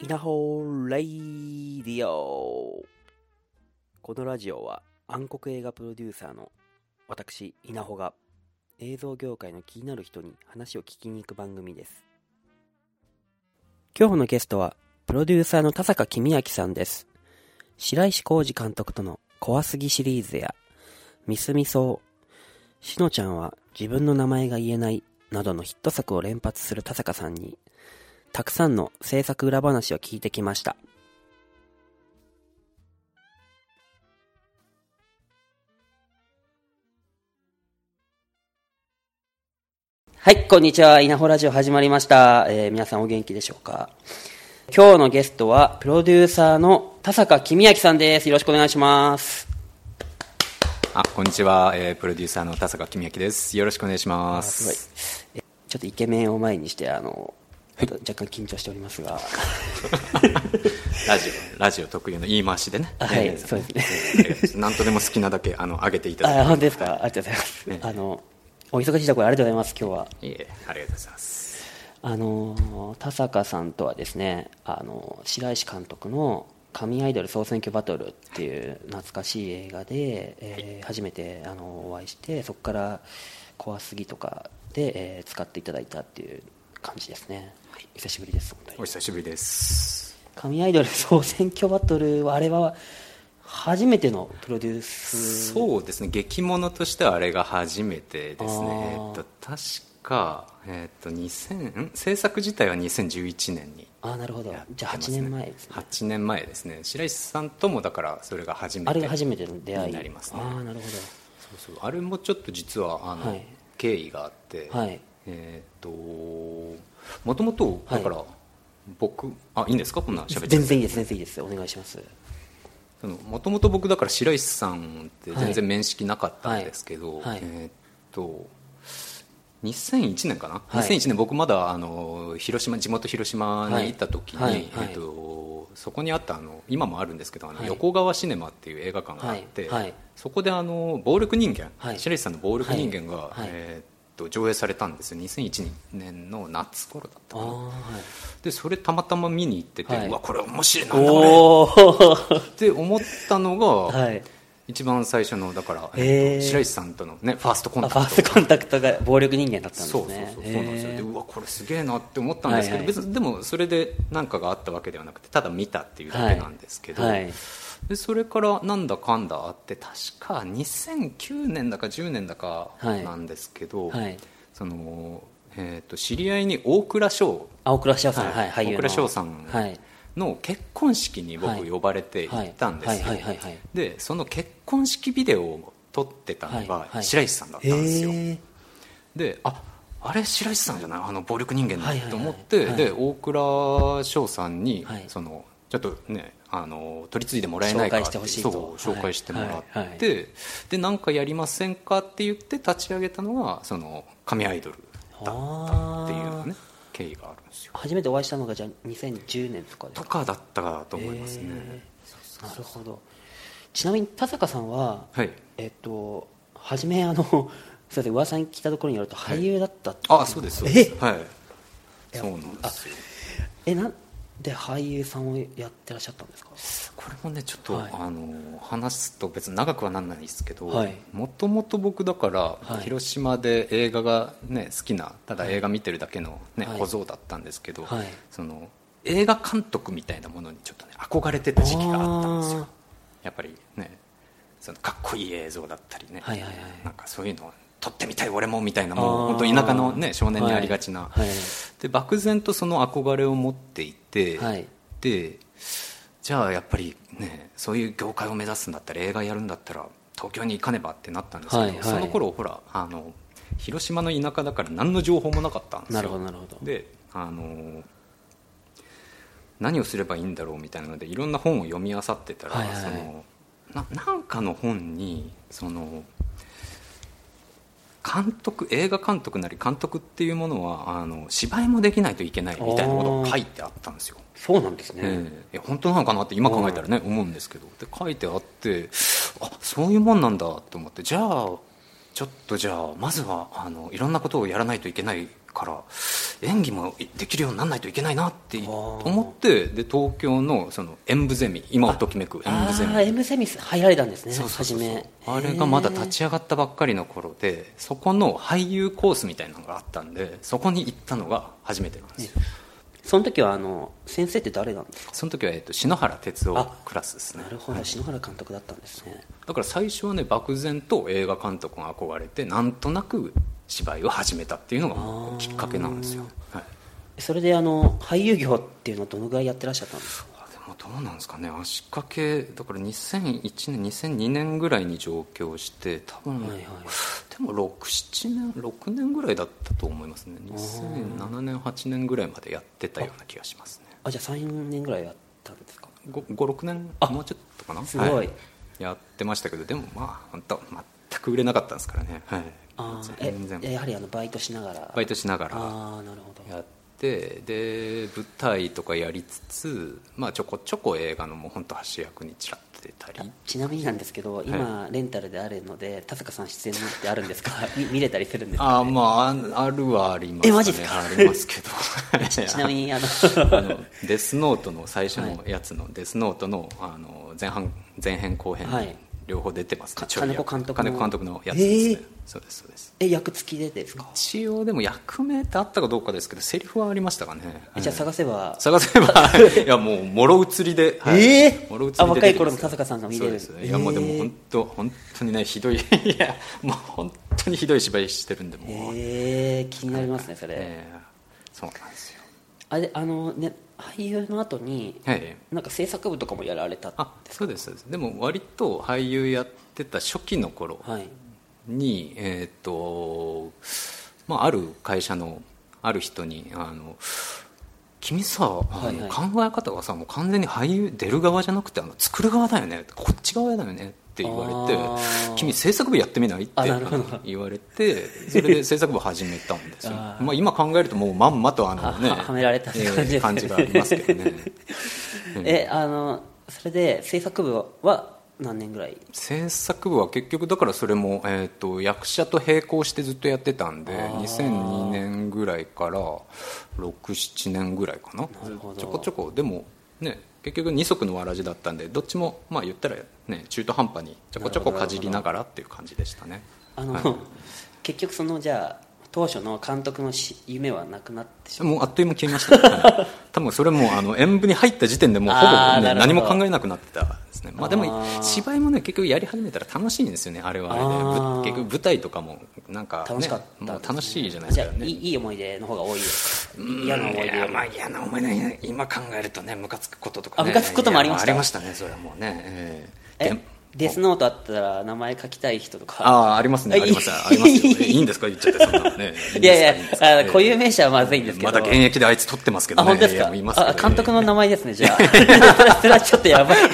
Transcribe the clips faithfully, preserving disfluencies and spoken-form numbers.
稲穂レイディオ。このラジオは暗黒映画プロデューサーの私稲穂が映像業界の気になる人に話を聞きに行く番組です。今日のゲストはプロデューサーの田坂公明さんです。白石浩二監督との怖すぎシリーズやミスミソウ、しのちゃんは自分の名前が言えないなどのヒット作を連発する田坂さんにたくさんの制作裏話を聞いてきました。はい、こんにちは。稲穂ラジオ始まりました、えー、皆さんお元気でしょうか。今日のゲストはプロデューサーの田坂公明さんです。よろしくお願いします。 あ、こんにちは、えー、プロデューサーの田坂公明です。よろしくお願いします。 すごい。えちょっとイケメンを前にしてあの若干緊張しておりますがラジオラジオ特有の言い回しでね。 はい、えー、そうですね。 何とでも好きなだけあの上げていただいて。 あ、本当ですか。ありがとうございます、ね、あのお忙しいところありがとうございます。今日は。 いえ、ありがとうございます。 あの田坂さんとはですね、あの白石監督の神アイドル総選挙バトルっていう懐かしい映画で、えー、初めてあのお会いして、そこから怖すぎとかで、えー、使っていただいたっていう感じですね。はい、お久しぶりです。本当にお久しぶりです。 神アイドル総選挙バトルはあれは初めてのプロデュース。 そうですね、劇物としてはあれが初めてですね。えー、っと確か、えー、っとにせんん制作自体はにせんじゅういちねんに。 あ、なるほど。じゃあはちねんまえですね。 はちねんまえですね。白石さんともだからそれが初めてあれが初めての出会いになりますね。 あ、なるほど。そうそう、あれもちょっと実はあの、はい、経緯があって、はい、えー、っともともとだから、はい、僕あいいんですか、こんな喋って。 全然いいです、全然いいです、お願いします。 もともと僕だから白石さんって全然面識なかったんですけど、はいはい、えー、っとにせんいちねんかな、はい、にせんいちねん僕まだあの広島地元広島に行った時に、はいはいはい、えー、っとそこにあったあの今もあるんですけどあの、はい、横川シネマっていう映画館があって、はいはい、そこであの暴力人間、はい、白石さんの暴力人間が、はいはい、えー、っと上映されたんですよ。にせんいちねんの夏頃だったかな。はい、でそれたまたま見に行ってて、はい、うわこれ面白いなんだこれって思ったのが、はい、一番最初のだから、えー、白石さんとの、ね、ファーストコンタクト。 ファーストコンタクトが暴力人間だったんですね。 そうそうそう、そうなんですよ。でうわこれすげえなって思ったんですけど、はいはい、別にでもそれで何かがあったわけではなくてただ見たっていうだけなんですけど、はいはい、でそれからなんだかんだあって確かにせんきゅうねんだかじゅうねんだかなんですけど、はいはい、そのえー、と知り合いに大倉翔大倉翔さん、はい、 大倉翔さんの結婚式に僕呼ばれて行ったんですよ。でその結婚式ビデオを撮ってたのが白石さんだったんですよ。でああれ白石さんじゃないあの暴力人間だと思って、で大倉翔さんに、はい、そのちょっとねあの取り継いでもらえないかってそう紹介してもらって、はいはい、で何かやりませんかって言って立ち上げたのがその神アイドルだったっていうね経緯があるんですよ。 初めてお会いしたのがじゃあにせんじゅうねんとかですか。 とかだったかと思いますね。 なるほど。ちなみに田坂さんは、はい、えっと初めあのすいません噂に聞いたところによると俳優だったって、 はい、あそうですそうです、はい、そうなんですよ。 えなんで俳優さんをやってらっしゃったんですか。 これもねちょっと、はい、あの話すと別に長くはなんないですけど、もともと僕だから、はい、広島で映画が、ね、好きなただ映画見てるだけの、ねはい、小僧だったんですけど、はい、その映画監督みたいなものにちょっと、ね、憧れてた時期があったんですよ。やっぱりねそのかっこいい映像だったりね、はいはいはい、なんかそういうのを撮ってみたい俺もみたいなもう本当田舎の、ね、少年にありがちな、はいはい、で漠然とその憧れを持っていて、はい、でじゃあやっぱりねそういう業界を目指すんだったら映画やるんだったら東京に行かねばってなったんですけど、はいはい、その頃ほらあの広島の田舎だから何の情報もなかったんですよ。 なるほどなるほど。 であの何をすればいいんだろうみたいなのでいろんな本を読み漁ってたら、はいはい、その な, なんかの本にその監督映画監督なり監督っていうものはあの芝居もできないといけないみたいなことが書いてあったんですよ。 そうなんですね、えー、いや本当なのかなって今考えたらね思うんですけど、で書いてあってあそういうもんなんだと思って、じゃあちょっとじゃあまずはあのいろんなことをやらないといけないから演技もできるようにならないといけないなって思って、で東京のその演舞ゼミ、今をときめく演舞ゼミ、 ああ演舞ゼミ入られたんですね。 そうそうそうそう、 初めあれがまだ立ち上がったばっかりの頃で、そこの俳優コースみたいなのがあったんで、そこに行ったのが初めてなんですよ。 その時はあの先生って誰なんですか？ その時は、えっと、篠原哲夫クラスですね。 なるほど、 はい、 篠原監督だったんですね。 だから最初はね、漠然と映画監督が憧れてなんとなく芝居を始めたっていうのがきっかけなんですよ。はい、 それであの俳優業っていうのはどのぐらいやってらっしゃったんですか？ でもどうなんですかね、足掛けだからにせんいちねんにせんにねんぐらいに上京して、多分、はいはい、でもろく、ななねんろくねんぐらいだったと思いますね。にせんななねんはちねんぐらいまでやってたような気がしますね。 あ、じゃあさん、よねんぐらいやったんですか？ ご、ろくねん、もうちょっとかな。 すごい、はい、 やってましたけど、でもまあ本当全く売れなかったんですからね。はい、 あ全然やはりあのバイトしながらバイトしながらあなるほどやって、で舞台とかやりつつ、まあ、ちょこちょこ映画のもう本当端役にちらっと出たり。 ちなみになんですけど、今、はい、レンタルであるので田坂さん出演のってあるんですか？見, 見れたりするんですか、ね？ あ、まあ、あるはありますね。 えマジですか？ ありますけどち, ちなみにあのあのデスノートの最初のやつの、はい、デスノート の, あの 前, 半前編後編、はい両方出てますね。 金子監督の金子監督のやつですね。えー、そうですそうです。 え役付きでですか？ 一応でも役名ってあったかどうかですけど、セリフはありましたかね。 じゃあ探せば探せばいやもうもろ映りで、 はい、えー、 もろ映りであ若い頃の田坂さんが見れる。 そうです。いやもうでも本当本当にねひどいいやもう本当にひどい芝居してるんで、もうえー、気になりますねそれ。 えー、そうなんですよ。 あれあのね俳優の後に、はい、なんか制作部とかもやられたんですか？ あ、そうですそうです。でも割と俳優やってた初期の頃に、はい、えっ、ー、と、まあ、ある会社のある人にあの君さ、はいはい、考え方がさもう完全に俳優出る側じゃなくてあの作る側だよね、こっち側だよねって言われて、君制作部やってみないって言われて、それで制作部始めたんですよ。まあ今考えるともうまんまとあの、ね、 はめられた感じですね、 えー、感じがありますけどねえあのそれで制作部は何年ぐらい？制作部は結局だからそれも、えー、と役者と並行してずっとやってたんでにせんにねんぐらいからろく、ななねんぐらいか な, なちょこちょこでもね結局二足のわらじだったんで、どっちもまあ言ったら、ね、中途半端にちょこちょこかじりながらっていう感じでしたね。 あの、はい、結局そのじゃあ当初の監督の夢はなくなってしまう。 もうあっという間に消えました、ね、はい、多分それもあの演舞に入った時点でもうほぼ、ね、何も考えなくなってたですね。まあ、でも芝居もね結局やり始めたら楽しいんですよね、あれはあれで。結局舞台とかもなんか、ね、 楽しかった、ね、 もう楽しいじゃないですか、ね、 じゃあいい、いい思い出の方が多いですか？嫌な思い出。いや、まあ、 嫌な思い出、ね、今考えるとねムカつくこととかね、 ムカつくこともありました。 ありましたね、それはもうね、えー、 えデスノートあったら名前書きたい人とか。 ああ、ありますね、ありますありますよ。いいんですか言っちゃってそんなのね。 いやいや、あ固有名詞はまずいんですけど。 まだ現役であいつ取ってますけどね。 あ、本当ですか？ いますけど、 あ、監督の名前ですね、じゃあ。それはちょっとやばい。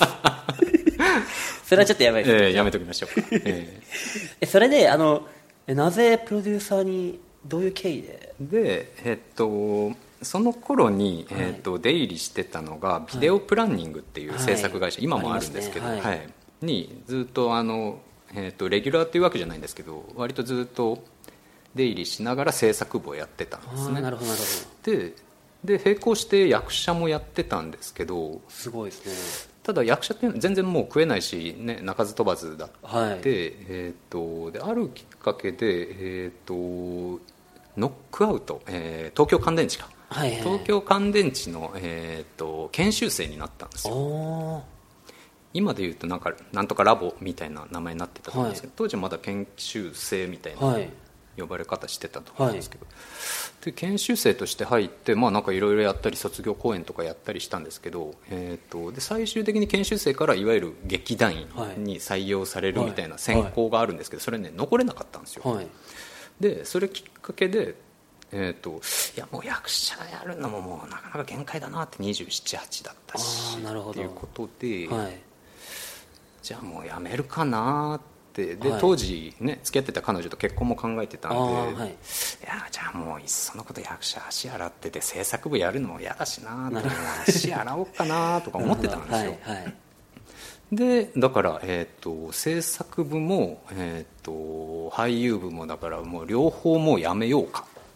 それはちょっとやばいです、 えー、やめときましょうか。えー、それであのなぜプロデューサーにどういう経緯で？ で、えっとその頃に、えー、と出入りしてたのがビデオプランニングっていう制作会社、はい、今もあるんですけど、はいはい、にずっとあの、えー、とレギュラーっていうわけじゃないんですけど、割とずっと出入りしながら制作部をやってたんですね。 なるほどなるほど。 でで並行して役者もやってたんですけど、 すごいですね。 ただ役者っていうのは全然もう食えないし、ね、鳴かず飛ばずだって、はい、えー、とであるきっかけで、えー、とノックアウト、えー、東京乾電池か、はいはいはい、東京乾電池の、えー、と研修生になったんですよ。今でいうとなんかなんとかラボみたいな名前になってたと思うんですけど、はい、当時はまだ研修生みたいな、はい、呼ばれ方してたと思うんですけど、はい、で研修生として入って、まあ、なんかいろいろやったり卒業公演とかやったりしたんですけど、えー、とで最終的に研修生からいわゆる劇団員に採用されるみたいな選考があるんですけど、それね残れなかったんですよ。はい、でそれきっかけで、えー、といやもう役者やるのももうなかなか限界だなってにじゅうなな、はちだったしっていうことで、はい、じゃあもうやめるかなってで、はい、当時ね付き合ってた彼女と結婚も考えてたんで、はい、いやじゃあもういっそのこと役者足洗ってて制作部やるのも嫌だしなと足洗おうかなとか思ってたんですよ。はいはい、でだから、えー、と制作部も、えー、と俳優部もだからもう両方もうやめようか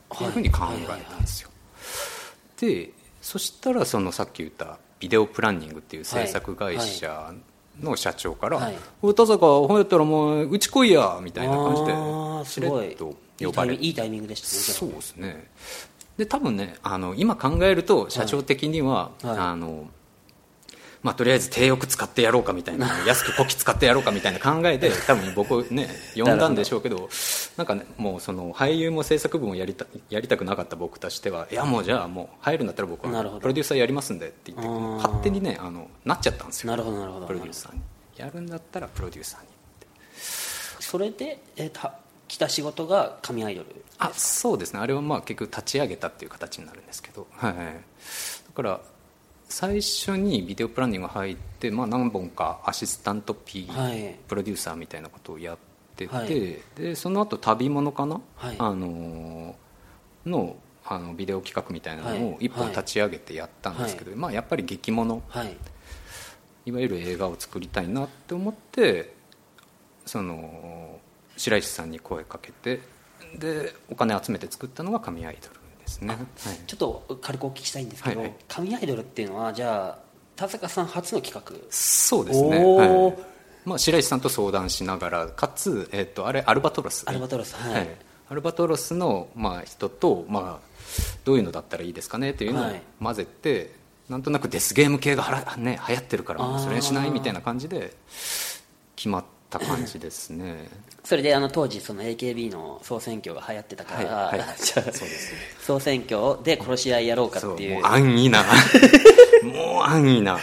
っていうふうに考えたんですよ、はいはいはいはい、でそしたらそのさっき言ったビデオプランニングっていう制作会社の社長から「はいはい、田坂ほやったらもううち来いや」みたいな感じでしれっと呼ばれて、 いいタイミングでしたね。 そうですね。で多分ねあの今考えると社長的には、はいはい、あのまあ、とりあえず低欲使ってやろうかみたいな安くこき使ってやろうかみたいな考えで多分僕ね呼んだんでしょうけどなんかねもうその俳優も制作部もやりたやりたくなかった僕としてはいやもうじゃあもう入るんだったら僕はプロデューサーやりますんでって言って勝手にねあのなっちゃったんですよ。 なるほどなるほど。 プロデューサーにやるんだったらプロデューサーにって。 それで、えー、た来た仕事が神アイドルですか？ あそうですね。あれはまあ結局立ち上げたっていう形になるんですけど、はい、だから最初にビデオプランニングが入って、まあ、何本かアシスタント P、はい、プロデューサーみたいなことをやってて、はい、でその後旅物かな、はい、あののあのビデオ企画みたいなのを一本立ち上げてやったんですけど、はいまあ、やっぱり劇物、はい、いわゆる映画を作りたいなって思ってその白石さんに声かけてでお金集めて作ったのが神アイドルですね。はい、 ちょっと軽くお聞きしたいんですけど、はいはい、神アイドルっていうのはじゃあ田坂さん初の企画？ そうですね、はいまあ、白石さんと相談しながらかつ、えー、とあれアルバトロス、 アルバトロス、はいはい、 アルバトロスの、まあ、人と、まあ、どういうのだったらいいですかねというのを混ぜて、はい、なんとなくデスゲーム系がはら、ね、流行ってるからもうそれにしないみたいな感じで決まった感じですね。 それであの当時その エーケービー の総選挙が流行ってたから、はいはい、じゃあそうです、ね、総選挙で殺し合いやろうかっていう、 もう安易なもう安易な、うん、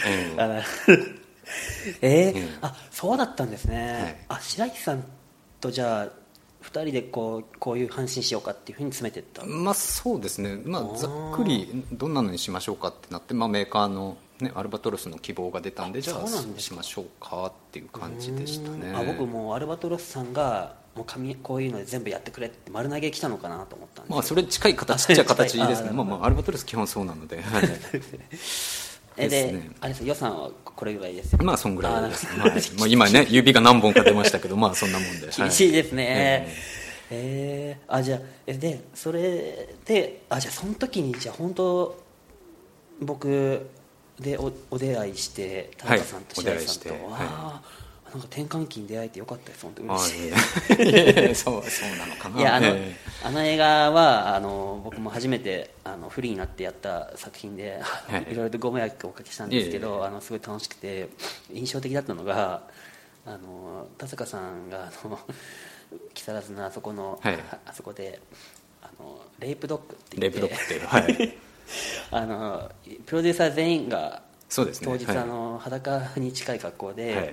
えーうん、あそうだったんですね、はい、あ白石さんとじゃあふたりでこう、こういう阪神しようかっていうふうに詰めていった。 まあそうですね、まあ、ざっくりどんなのにしましょうかってなって、まあ、メーカーのね、アルバトロスの希望が出たんでじゃあしましょうかっていう感じでしたね。 あ僕もアルバトロスさんがもう紙こういうので全部やってくれって丸投げ来たのかなと思ったんですけど、 まあ、それ近い形っちゃ形ですねまあまあアルバトロス基本そうなのででで、ね、あれです予算はこれぐらいですよ、 まあそんぐらいです、はいまあ、今ね指が何本か出ましたけどまあそんなもんで厳しいですね、はい、えー、えー、あじゃあでそれであじゃあその時にじゃあ本当僕で お, お出会いして田中さんと白石さんと、はい、あなんか転換期に出会えてよかったです本当に嬉しい。 いやそうそうなのかな。 いやあの、えー、あの映画はあの僕も初めてあのフリーになってやった作品で、はい、いろいろとご迷惑をおかけしたんですけど、えー、あのすごい楽しくて印象的だったのがあの田坂さんがあの木更津のあそこの、はい、あそこであのレイプドッグって言ってレイプドッグっていう、はいあのプロデューサー全員がそうです、ね、 当日、はい、あの裸に近い格好で、はい、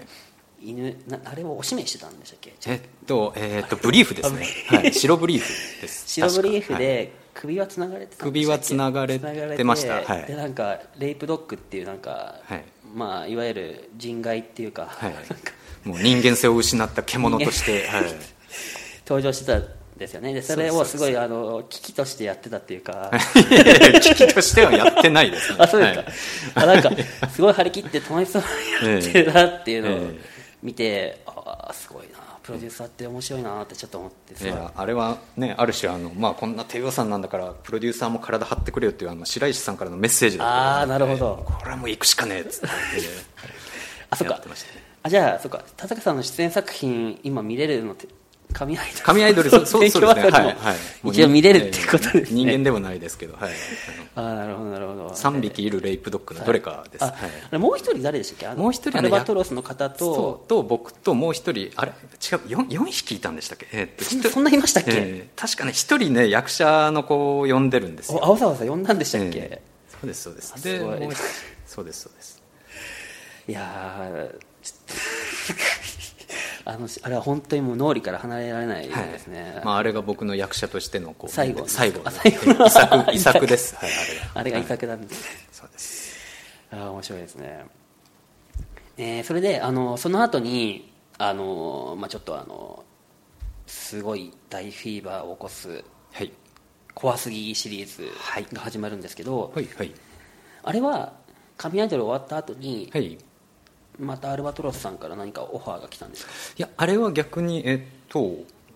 犬なあれをおしめしてたんでしたっけ？ えっと、えー、っとブリーフですね、はい、白ブリーフです白ブリーフで首はつながれてたんで首はつながれてました、はい、 でなんかレイプドッグっていうなんか、はい、まあ、いわゆる人外っていうか、はい、 もう人間性を失った獣として、はい、 登場してたですよね。でそれをすごいあの危機としてやってたっていうか危機としてはやってないですね。 あそうですか、はい、あなんかすごい張り切って楽しそうにやってるなっていうのを見て、えー、ああすごいなプロデューサーって面白いなってちょっと思ってさ。 いやあれはねある種あの、まあ、こんな低予算なんだからプロデューサーも体張ってくれよっていうあの白石さんからのメッセージだった、ね、 ああなるほど、 これはもう行くしかねえっつってあそっか、あじゃあそっか田坂さんの出演作品今見れるのって神アイドル神アイドルそうそうですね、はいはい、 一応見れるっていうことですね。 人間ではないですけど、はい、 ああなるほどなるほど。 さんびきいるレイプドッグのどれかです、はいはい、 あもう一人誰でしたっけ？あのもう一人、ね、 アルバトロスの方とと僕ともう一人あれ違う 4, よんひきいたんでしたっけ、えー、そ, そんないましたっけ、 えー、確かね一人ね役者の子を呼んでるんですよ。 青沢さん呼んだんでしたっけ、 えー、そうですそうですでもうそうですそうですいやちょっとあのあれは本当にもう脳裏から離れられないですね、 はいまあ、あれが僕の役者としてのこう最後最後の最後の遺作遺作です、はい、 あれが遺作なんですね、 はい、そうです。 あ面白いですね、えー、それであのその後にあの、まあ、ちょっとあのすごい大フィーバーを起こす、はい、怖すぎシリーズが始まるんですけど、 はいはい、 あれは神アイドル終わった後に、 はいまたアルバトロスさんから何かオファーが来たんですか？ いやあれは逆に、えっと、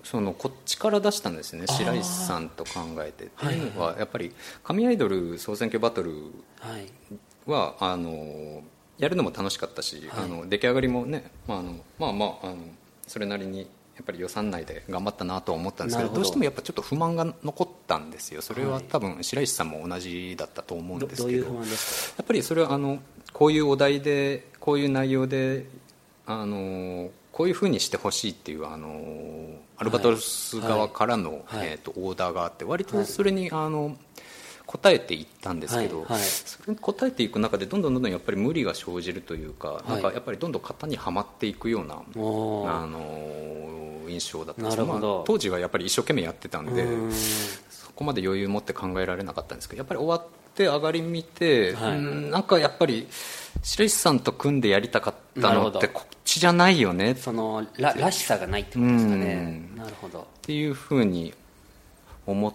そのこっちから出したんですね、白石さんと考えてっていうのは、やっぱり神アイドル総選挙バトルは、あのやるのも楽しかったし、あの出来上がりもね、まああのまあまああのそれなりにやっぱり予算内で頑張ったなとは思ったんですけど、どうしてもやっぱちょっと不満が残ったんですよ。それは多分白石さんも同じだったと思うんですけど、 どういう不満ですか？ やっぱりそれはあのこういうお題でこういう内容であのこういうふうにしてほしいっていうあのアルバトロス側からの、はい、えー、とオーダーがあって、割とそれに、はい、あの答えていったんですけど、はいはい、それに答えていく中でどんどんどんどんやっぱり無理が生じるというか、はい、なんかやっぱりどんどん型にはまっていくような、あの印象だったんですけど、まあ、当時はやっぱり一生懸命やってたんで、んそこまで余裕を持って考えられなかったんですけど、やっぱり終わって上がり見て、はい、んなんかやっぱり白石さんと組んでやりたかったのってこっちじゃないよね、 その ら, らしさがないってことですかね。なるほどっていうふうに思って、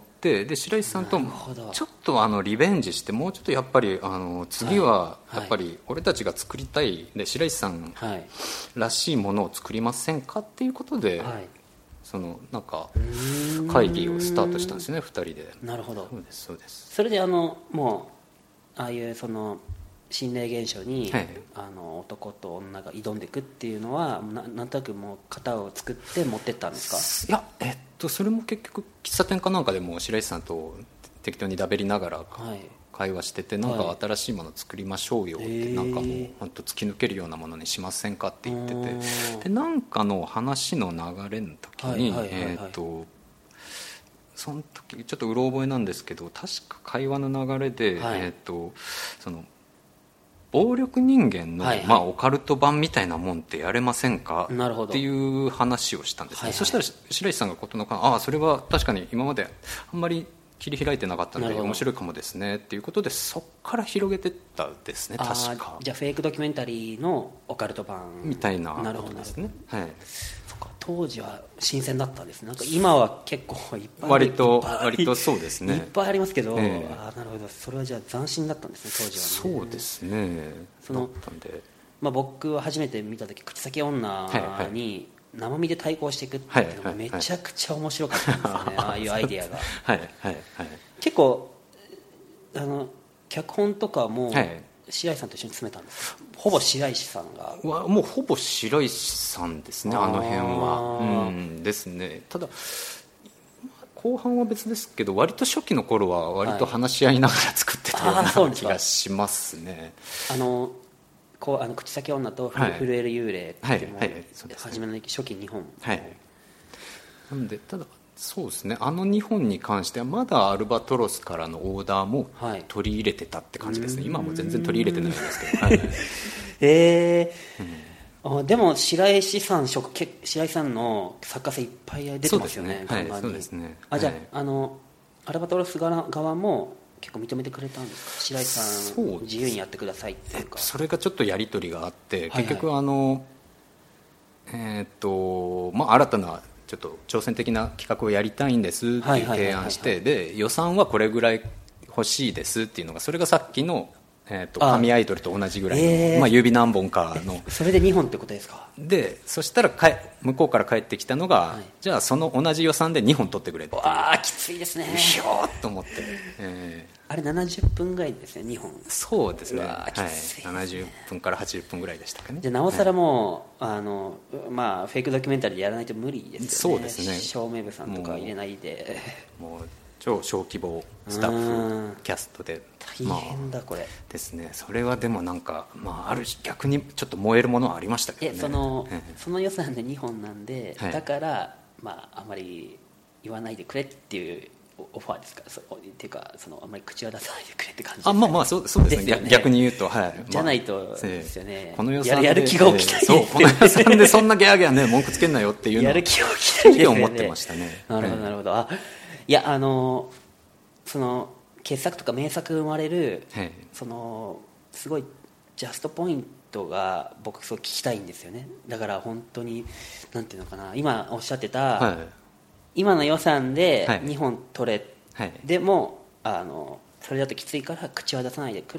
で白石さんとちょっとあのリベンジして、もうちょっとやっぱりあの次はやっぱり俺たちが作りたいで白石さんらしいものを作りませんかっていうことで、はい、そのなんか会議をスタートしたんですね、ふたりで。 なるほど。 そうですそうです。 それであのもうああいうその心霊現象に、はい、あの男と女が挑んでいくっていうのは な, なんとなくもう型を作って持ってったんですか？いや、えっと、それも結局喫茶店かなんかでも白石さんと適当にだべりながら会話してて、はい、なんか新しいもの作りましょうよって、はい、なんかもう本当突き抜けるようなものにしませんかって言ってて、でなんかの話の流れの時に、はいはいはいはい、えっとその時ちょっとうろ覚えなんですけど、確か会話の流れで、はい、えっとその暴力人間の、はいはい、まあ、オカルト版みたいなもんってやれませんかっていう話をしたんですね、はいはい、そしたら白石さんがことのかああそれは確かに今まであんまり切り開いてなかったので面白いかもですねっていうことで、そこから広げてったんですね。確かじゃあフェイクドキュメンタリーのオカルト版みたいなことですね。はい、 そっか、当時は新鮮だったんですね。なんか今は結構いっぱい割と割とそうですね、 いっぱいありますけど、えー、あなるほど、それはじゃあ斬新だったんですね当時はね。 そうですね。そのだったんで、 まあ、僕は初めて見た時口先女に生身で対抗していくっていうのがめちゃくちゃ面白かったんですよね、はいはいはい、ああいうアイディアがはいはい、はい、 結構あの脚本とかも白石さんと一緒に詰めたんですか？ほぼ白石さんがもうほぼ白石さんですね、あの辺は。うんですね。ただ後半は別ですけど、割と初期の頃は割と話し合いながら作ってたような気がしますね。 あのこうあの口先女と震える幽霊っていうのを初めの初期にほん、 はい、なんでただそうですね、あのにほんに関してはまだアルバトロスからのオーダーも取り入れてたって感じですね、はい、今はもう全然取り入れてないんですけど、はい、 えーうん、あでも白石さん白石さんの作家性いっぱい出てますよね。 はい、そうですね。 あじゃあ、はい、あのアルバトロス側も結構認めてくれたんですか？白石さん自由にやってくださいっていうか。 それがちょっとやり取りがあって、結局あの、はいはい、えーっとまあ、新たなちょっと挑戦的な企画をやりたいんですっていう提案して、で予算はこれぐらい欲しいですっていうのが、それがさっきのえー、と神アイドルと同じぐらいの、えーまあ、指何本かのそれでにほんってことですか？ でそしたらかえ向こうから帰ってきたのが、はい、じゃあその同じ予算でにほん取ってくれっていう。 ああきついですね。 ひょーっと思って、えー、 あれななじゅっぷんぐらいですねにほん。 そうですね、 うきついですね、 はい、ななじゅっぷんからはちじゅっぷんぐらいでしたかね。 じゃあなおさらもう、はい、あのまあ、フェイクドキュメンタリーでやらないと無理ですよね。そうですね、照明部さんとか入れないでもう超小規模スタッフキャストで大変だ、まあ、これですね。それはでもなんか、まあ、ある種逆にちょっと燃えるものはありましたけどね。 えその、ええ、その予算でにほんなんで、はい、だから、まあ、あまり言わないでくれっていうオファーですか？そっていうかそのあんまり口は出さないでくれって感じですか？ あまあまあそうそうですね、ですね逆に言うと、はい、 じゃないとですよね、 まあ、この予算でやる気が起きない、 えー、そうこの予算でそんなギャーギャーね文句つけんなよっていうのをやる気が起きないですよね思ってましたね。 なるほどなるほど。あいやあのその傑作とか名作生まれる、はい、そのすごいジャストポイントが僕そう聞きたいんですよね。だから本当になんていうのかな、今おっしゃってた、はい、今の予算でにほん取れ、はい、でもあのそれだときついから口は出さないでくれっ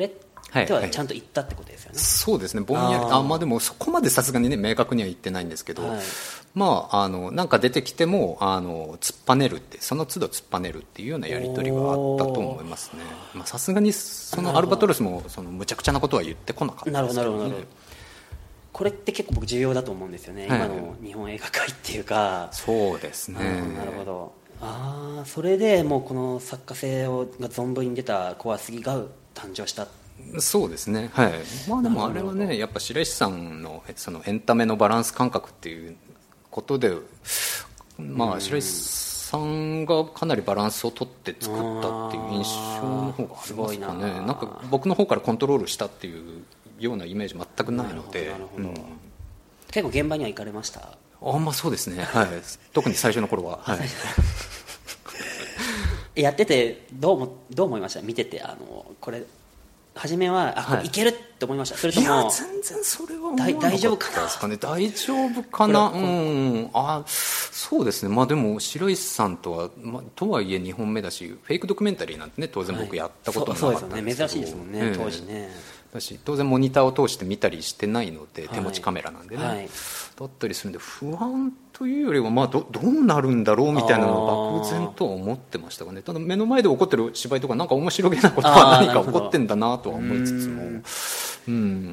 ではちゃんと言ったってことですよね。はいはい、 そうですね、ぼんやり、あ、まあ、でもそこまでさすがにね明確には言ってないんですけど、はい、まあ、あのなんか出てきてもあの突っぱねるって、その都度突っぱねるっていうようなやり取りはあったと思いますね。さすがにそのアルバトロスもそのむちゃくちゃなことは言ってこなかったですけどね。 なるほどなるほど。これって結構僕重要だと思うんですよね、はい、今の日本映画界っていうか。 そうですね。 なるほど。ああ、それでもうこの作家性をが存分に出た小杉が誕生した。 そうですね、はい。まあでもあれはね、やっぱ白石さんのそのエンタメのバランス感覚っていうことで、まあ白石さんがかなりバランスを取って作ったっていう印象の方がありますかね。なんか僕の方からコントロールしたっていうようなイメージ全くないので。なるほど、なるほど、うん、 結構現場には行かれました？ あ、まあそうですね、はい、特に最初の頃は、はい、 やっててどうもどう思いました？見てて、あのこれ初めはあ、これいけるって思いました？はい、それともいや全然それは思わなかった大丈夫かなですかね。大丈夫かな、うん、あ、そうですね。まあでも白石さんとは、まあ、とはいえにほんめだし、フェイクドキュメンタリーなんてね当然僕やったことなかったんですけど、はい、 そうですよね、珍しいですもんね、えー、当時ね。 だし当然モニターを通して見たりしてないので、手持ちカメラなんでね、はい、だったりするんで不安というよりは、まあ、ど, どうなるんだろうみたいなのは漠然とは思ってましたがね。ただ目の前で起こってる芝居とかなんか面白げなことは何か起こってんだなとは思いつつも、うん、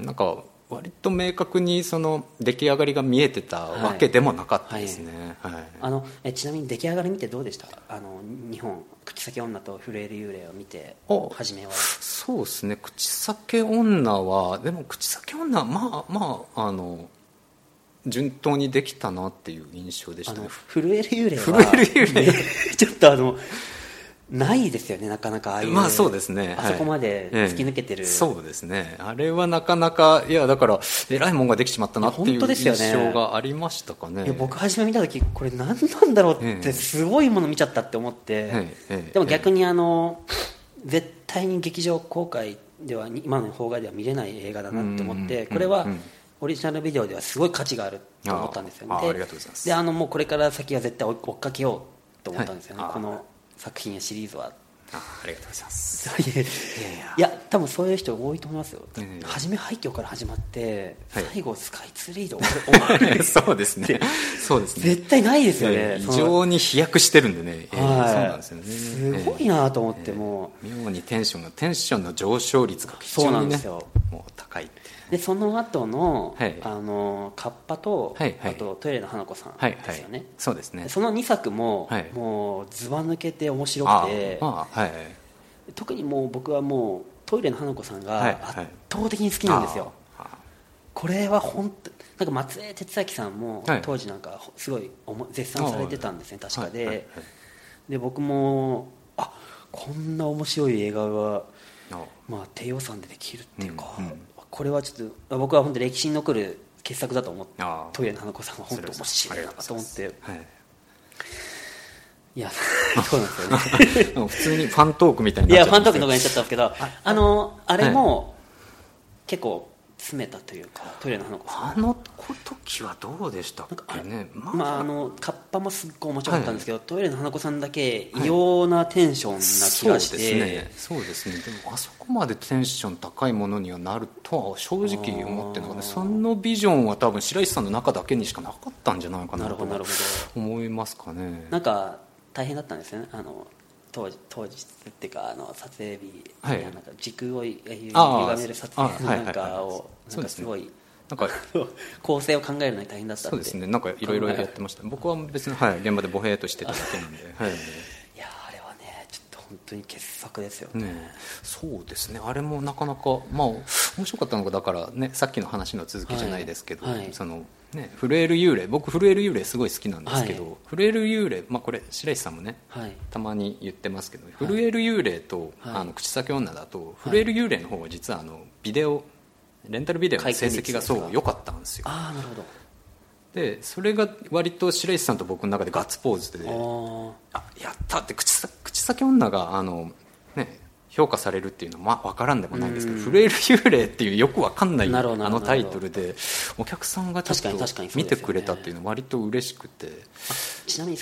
なんか割と明確にその出来上がりが見えてたわけでもなかったですね。はいはい、 あのえちなみに出来上がり見てどうでした？あの日本口先女と震える幽霊を見て初めは。 そうですね、口先女はでも口先女はまあまああの順当にできたなっていう印象でしたね。 震える幽霊は震える幽霊、ね、 ちょっとあのないですよね、なかなかああいう、 まあそうですね、 あそこまで突き抜けてる、 はい、そうですね、あれはなかなか、いやだからえらいもんができちまったなっていう印象がありましたかね。 いや僕初め見た時これ何なんだろうってすごいもの見ちゃったって思って、ええ、でも逆にあの絶対に劇場公開では今の邦画では見れない映画だなって思って、これはオリジナルビデオではすごい価値があると思ったんですよね。 あありがとうございます。 であのもうこれから先は絶対追っかけようと思ったんですよね、はい、この作品やシリーズは。 あ, ありがとうございますいやいやいや多分そういう人多いと思いますよ。初め廃墟から始まって最後スカイツリーで終わる、はい、 そうですね、そうですね、 絶対ないですよね。 非常に飛躍してるんでね、えーはい、そうなんですよね。 すごいなと思って、もう、えー、妙にテンションがテンションの上昇率が非常に、ね、そうなんですよ、もう高い。 でその後の、はい、あのカッパと、 はいはい、 あとトイレの花子さんですよね、はいはい、 そうですね。 そのにさくも、はい、もうずば抜けて面白くて、 ああ、はい、 特にもう僕はもうトイレの花子さんが圧倒的に好きなんですよ、はいはい、これは本当なんか松江哲明さんも当時なんかすごい絶賛されてたんですね、確かで、はいはいはい、で僕もあこんな面白い映画が、まあ、低予算でできるっていうか、うんうん、これはちょっと僕は本当歴史に残る傑作だと思って、トイレの花子さんは本当面白いなと思って、はい、いやそうなんですよね普通にファントークみたいになっちゃったんですけど、いやファントークの方がやっちゃったんですけど、あのあれも結構詰めたというか、トイレの花子さんあの時はどうでしたっけね。 まあ、まあ、あのカッパもすっごい面白かったんですけど、はい、トイレの花子さんだけ異様なテンションな気がして、 はい、そうですね、そうですね。でもあそこまでテンション高いものにはなるとは正直思ってなかった。そのビジョンは多分白石さんの中だけにしかなかったんじゃないかなと思いますかね。 なんか大変だったんですよね、あの当時当日っていうかあの撮影日、はい、なんか時空をゆがめる撮影なんかをなんかすごいなんか構成を考えるのに大変だったんで。 そうですね、なんかいろいろやってました。僕は別に、はい、現場でボヘーとしてただけなんで、はい、いやあれはねちょっと本当に傑作ですよね。ね、 そうですね、あれもなかなかまあ面白かったのがだからね、さっきの話の続きじゃないですけど、はいはい、そのね、震える幽霊、僕震える幽霊すごい好きなんですけど、はい、震える幽霊、まあ、これ白石さんもね、はい、たまに言ってますけど、震える幽霊と、はい、あの口先女だと、震える幽霊の方は実はあのビデオレンタルビデオの成績がそう良かったんですよ。 あ、なるほど。 でそれが割と白石さんと僕の中でガッツポーズで、あやったって、口口先女があの、ね、評価されるっていうのはまあ分からんでもないんですけど、震える幽霊っていうよく分かんないあのタイトルでお客さんがちょっと見てくれたっていうのは割と嬉しくて。 ちなみにすみません、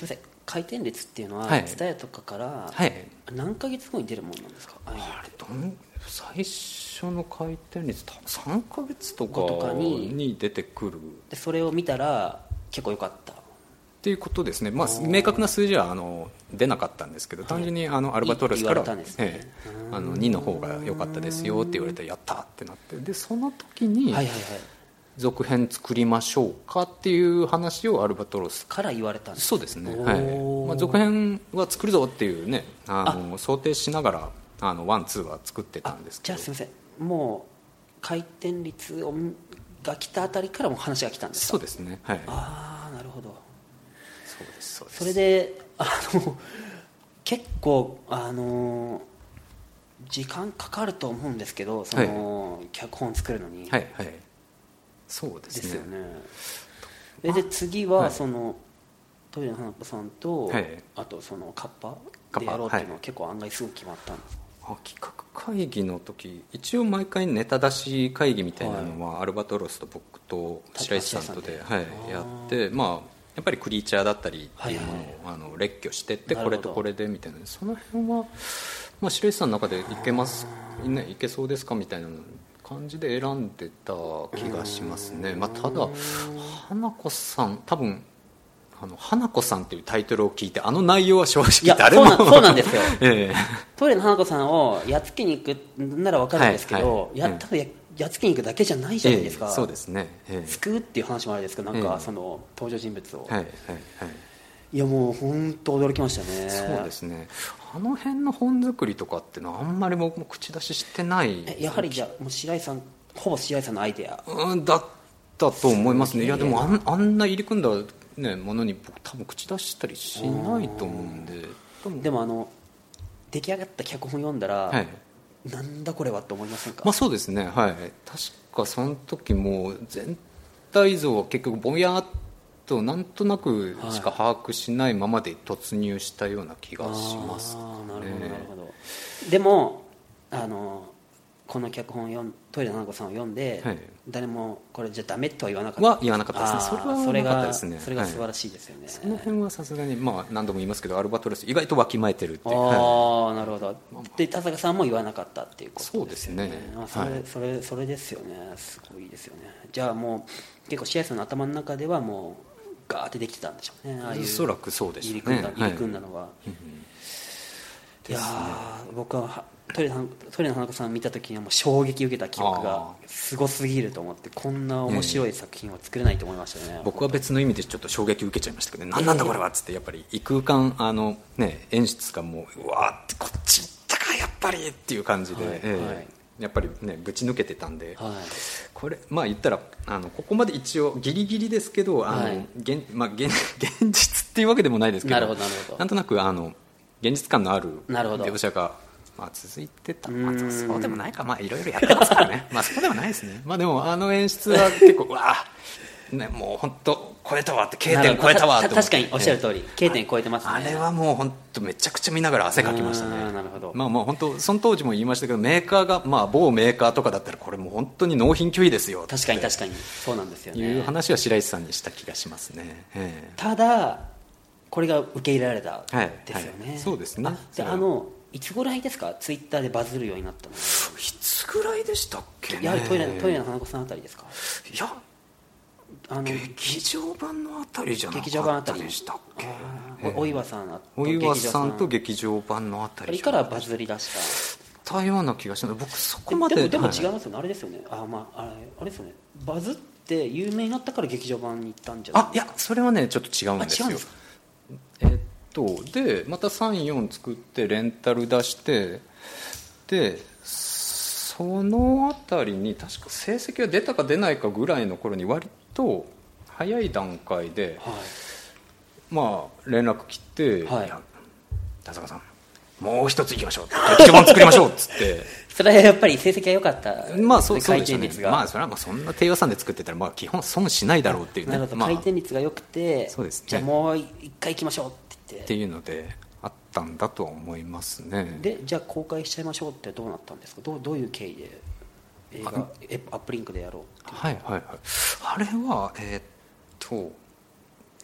回転率っていうのははいツタヤ とかからはい何ヶ月後に出るものなんですか？ああれどん最初の回転率多分さんかげつとかとかにに出てくるでそれを見たら結構良かったっていうことですね、まあ、明確な数字はあの出なかったんですけど、単純にあのアルバトロスから、 いいって言われたんですねええ、あのにの方が良かったですよって言われてやったってなって、でその時にはいはいはい続編作りましょうかっていう話をアルバトロスから言われたんです。 そうですね、はいまあ、続編は作るぞっていうねあの想定しながらあのワンツーは作ってたんですけど、 じゃあすみません、もう回転率をが来たあたりからもう話が来たんですか？ そうですね、はい、 ああなるほど。 そうですそうです。 それであの結構あの時間かかると思うんですけど、その、はい、脚本作るのに、 はいはい、そうですね。 ですよね。で, で次は、はい、そのトイレの花子さんと、はい、あとそのカッパでやろうっていうのは結構案外すぐ決まったんですか？ はい、あ企画会議の時一応毎回ネタ出し会議みたいなのは、はい、アルバトロスと僕と白石さんとで、はい、やって、まあやっぱりクリーチャーだったりっていうものを、はいはい、あの列挙してってこれとこれでみたいな、その辺は、まあ、白石さんの中でいけます、ね、いけそうですかみたいな感じで選んでた気がしますね。まあ、ただ花子さん多分あの花子さんっていうタイトルを聞いてあの内容は正直誰もそうな、そうなんですよ、 ええ、 トイレの花子さんをやっつけに行くなら分かるんですけど、はいはい、や多分ややっつけに行くだけじゃないじゃないですか、 ええ、そうですね、ええ、 救うっていう話もあるんですけどなんか、ええ、その登場人物を、 はいはいはい、 いやもう本当驚きましたね。 そうですね、あの辺の本作りとかってのはあんまり僕も口出ししてないえやはりじゃあもう白井さんほぼ白井さんのアイデア、 うん、だったと思いますね。いやでもあ ん, あんな入り組んだ、ね、ものに僕多分口出したりしないと思うんで、 でもあの出来上がった脚本読んだら、はい、なんだこれはと思いませんか？ まあ、そうですね、はい、確かその時も全体像は結局ぼやっとなんとなくしか把握しないままで突入したような気がしますね。 あ、なるほどなるほど。でもあのこの脚本を読んトイレの花子さんを読んで、はい、誰もこれじゃダメとは言わなかったは言わなかったですね。それはそれがなかったですね。 それが素晴らしいですよね、はい、 その辺はさすがに、まあ、何度も言いますけどアルバトロス意外とわきまえてるっていう。 あ、はい、なるほど。で田坂さんも言わなかったっていうことですよね。 そうですね、 あ、それ、はい、それ、それですよね。すごいですよね。じゃあもう結構シアさんの頭の中ではもうガーってできてたんでしょうね。ああいうおそらくそうでしょうね。 入り組んだ、入り組んだのは、はい、いやー、僕はトイレの花子さん見た時にはもう衝撃受けた記憶がすごすぎると思って、こんな面白い作品は作れないと思いましたね、 えー、僕は別の意味でちょっと衝撃受けちゃいましたけど、ね、何なんだこれはっつって、やっぱり異空間あの、ね、演出がもううわーってこっち行ったかやっぱりっていう感じで、はいえーはい、やっぱりねぶち抜けてたんで、はい、これまあ言ったらあのここまで一応ギリギリですけど、あの、はい現まあ、現, 現実っていうわけでもないですけど、 なるほどなるほど、なんとなくあの現実感のある描写がまあ続いてた、まあ、そうでもないか、まあいろいろやってますからねまあそうでもないですね。まあでもあの演出は結構わあ、ね、もう本当超えたわって K 点超えたわって確かにおっしゃる通り、えー、K 点超えてますね。 あれはもう本当めちゃくちゃ見ながら汗かきましたね。 なるほど。 まあまあ本当その当時も言いましたけど、メーカーがまあ某メーカーとかだったらこれもう本当に納品拒否ですよって確かに確かにそうなんですよねいう話は白石さんにした気がしますね、えー、 ただこれが受け入れられたですよね、はいはい、 そうですね。 であのいつぐらいですか、ツイッターでバズるようになったの。いつぐらいでしたっけね。 やはりトイレ、トイレの花子さんあたりですか。 いやあの劇場版のあたりじゃなかったでしたっけ。 お岩さんお岩さんと劇場版のあたりからバズり出したたような気がします。僕そこまででも、でも違いますよね、はい、あれですよね、あ、まあ、あれ、あれですよね、バズって有名になったから劇場版に行ったんじゃないですか。 あ、いやそれはねちょっと違うんですよ。えっとでまたさん、よん作ってレンタル出して、でそのあたりに確か成績が出たか出ないかぐらいの頃に割と早い段階で、はい、まあ連絡来て、はい、田坂さんもう一ついきましょう劇場版作りましょうっつってそれはやっぱり成績が良かった、ね、 まあそうそうでしょうね。まあそれはまあそんな低予算で作ってたらまあ基本損しないだろうっていうね。 なるほど、まあ、回転率が良くて、そうですね、じゃあもう一回いきましょうって言ってっていうのであったんだとは思いますね。 でじゃあ公開しちゃいましょうってどうなったんですか。どう、どういう経緯で映画アップリンクでやろうっていう。 はいはいはい、あれはえー、っと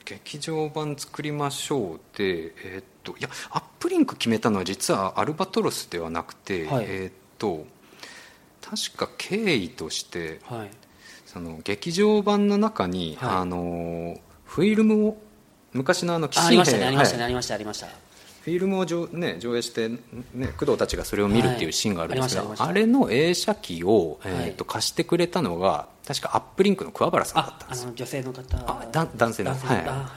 劇場版作りましょうで、えー、っといやアップリンク決めたのは実はアルバトロスではなくて、はい、えー、っと確か経緯として、はい、その劇場版の中に、はい、あのフィルムを昔のあのありましたねありましたねありましたありましたフィルムを上、ね、上映して、ね、工藤たちがそれを見るっていうシーンがあるんですが、はい、あ, あ, あれの映写機を、えー、と貸してくれたのが確かアップリンクの桑原さんだったんですよ。 ああの女性の方あだ男性の男性の方、 はい、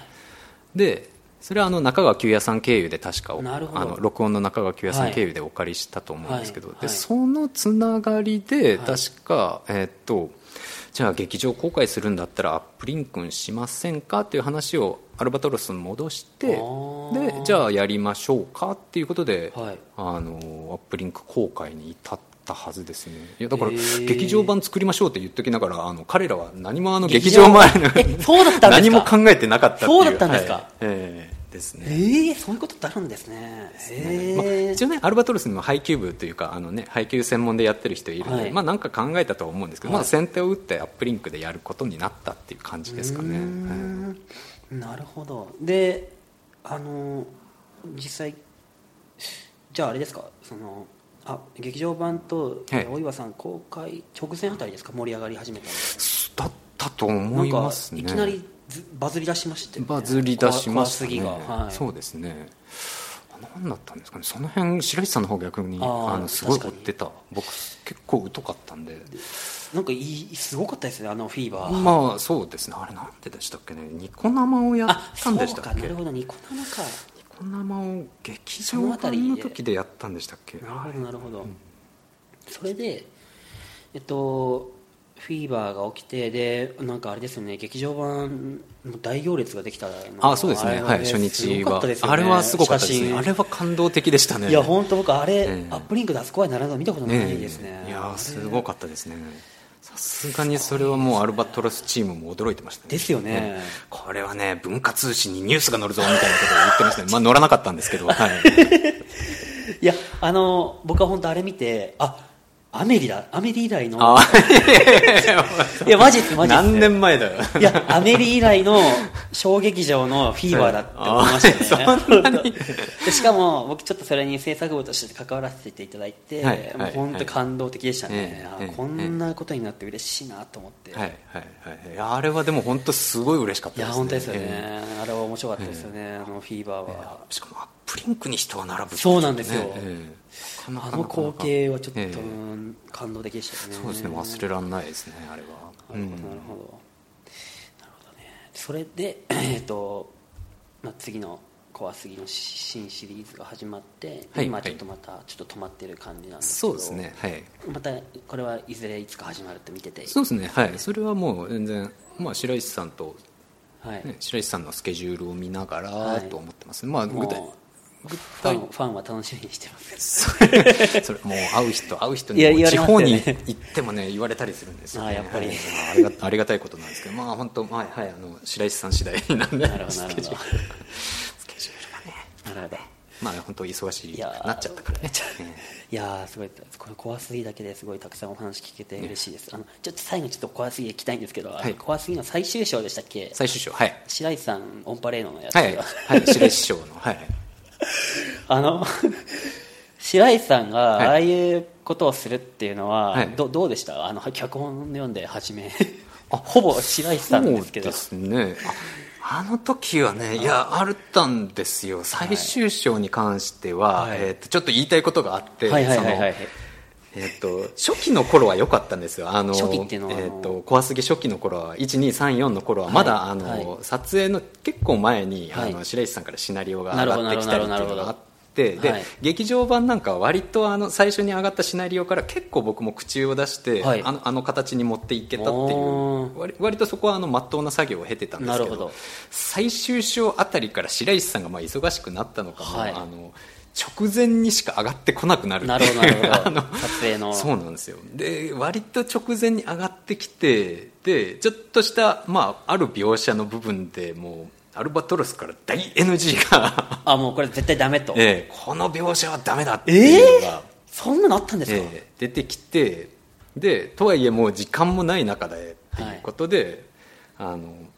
でそれはあの中川久也さん経由で確かあの録音の中川久也さん経由でお借りしたと思うんですけど、はいはい、でそのつながりで確か、はい、えー、とじゃあ劇場公開するんだったらアップリンクにしませんかっていう話をアルバトロスに戻してでじゃあやりましょうかっていうことで、はい、あのアップリンク公開に至ったはずですね。いやだから劇場版作りましょうって言っときながらあの彼らは何もあの劇場前の何も考えてなかったっていうそうだったんですか、 はい、えーですね、 えー、そういうことってあるんですね。 えーまあ、一応ねアルバトロスにも配給部というかあの、ね、配給専門でやってる人いるので、はい、まあ、なんか考えたとは思うんですけど、はい、まあ、先手を打ってアップリンクでやることになったっていう感じですかね。 はい、なるほど。であの実際じゃああれですかそのあ劇場版と大岩さん公開直前あたりですか盛り上がり始めたんですか。だったと思いますね。 なんかいきなりバズり出しました、ね、 バズり出しましたね、 はい、 そうですね。何だったんですかねその辺白石さんの方が逆にああのすごい追ってた。僕結構疎かったんでなんかいいすごかったですねあのフィーバー。 まあそうですね。あれなんででしたっけねニコ生をやったんでしたっけ。 あそうかなるほどニコ生かニコ生を劇場版の時でやったんでしたっけ。 なるほどなるほど、うん、それでえっとフィーバーが起きてでなんかあれですよね劇場版大行列ができたのあそうですね、はい、初日は、ね、あれはすごかったですね。あれは感動的でしたね。 いや本当僕あれ、えー、アップリンクであそこまで並んだの見たことないですね、 えー、いやすごかったですね。さすがにそれはもうアルバトロスチームも驚いてましたね。 ですよね、 ねこれはね文化通信にニュースが載るぞみたいなことを言ってましたね。まあ載らなかったんですけど、はい、 いやあの僕は本当あれ見てあアメリだアメリ以来のあいやマジっすマジっす何年前だよ。 いやアメリ以来の小劇場のフィーバーだって思いましたねでしかも僕ちょっとそれに制作部として関わらせていただいて、はい、もう本当感動的でしたね、はい、あこんなことになって嬉しいなと思って、 はいはいはい、いやあれはでも本当すごい嬉しかったですね。 いや本当ですよね、えー、あれは面白かったですよね、えー、あのフィーバーは、 えー、しかもアップリンクに人は並ぶって、ね、 そうなんですよ、えーあの光景はちょっと、えー、感動的でしたよね。 そうですね忘れられないですねあれは。 なるほどなるほど、うん、なるほどね。それで、えーとまあ、次の怖すぎの新シリーズが始まって、はい、今ちょっとまたちょっと止まってる感じなんですけど、 そうですね、はい、 またこれはいずれいつか始まるって見てて。 そうですね、はい、それはもう全然、まあ、白石さんと、はいね、白石さんのスケジュールを見ながらと思ってます、ね。はい、まあ、具体ファン、ファンは楽しみにしてますそれそれもう会う人会う人にも、ね、地方に行ってもね言われたりするんですよ、ね、 あやっぱり、 はい、ありがありがたいことなんですけどまあ本当はいはいあの白石さん次第なんでなるほどスケジュールスケジュールがねなるほどまあ本当忙しいなっちゃったからね。 いやすごいこれ怖すぎだけですごいたくさんお話聞けて嬉しいです、ね、あのちょっと最後ちょっと怖すぎいきたいんですけど、はい、怖すぎの最終章でしたっけ。 最終章はい白石さんオンパレードのやつはい、はい、白石章のはいあの白石さんがああいうことをするっていうのは、はい、ど, どうでしたあの脚本読んで初めあほぼ白石さんですけど。 そうですね あ, あの時はねいやあったんですよ最終章に関しては、はいえー、とちょっと言いたいことがあって、はいはいはいはいえー、と初期の頃は良かったんですよ。あの初期っていうのは、 えー、と怖すぎ初期の頃はいちにさんよんの頃はまだ、はいあのはい、撮影の結構前に、はい、あの白石さんからシナリオが上がってきたりっていうのがあってで、はい、劇場版なんかは割とあの最初に上がったシナリオから結構僕も口を出して、はい、あの、あの形に持っていけたっていう割, 割とそこはあの真っ当な作業を経てたんですけ ど, ど最終章あたりから白石さんがまあ忙しくなったのかも、はい、あの直前にしか上がってこなくなるっていう。なるほどなるほど撮影のそうなんですよ。で割と直前に上がってきてでちょっとした、まあ、ある描写の部分でもうアルバトロスから大 エヌジー があもうこれ絶対ダメと、 ええ、この描写はダメだっていうのが、 えー、そんなのあったんですか、 ええ、出てきてでとはいえもう時間もない中でっていうことで、はい、あの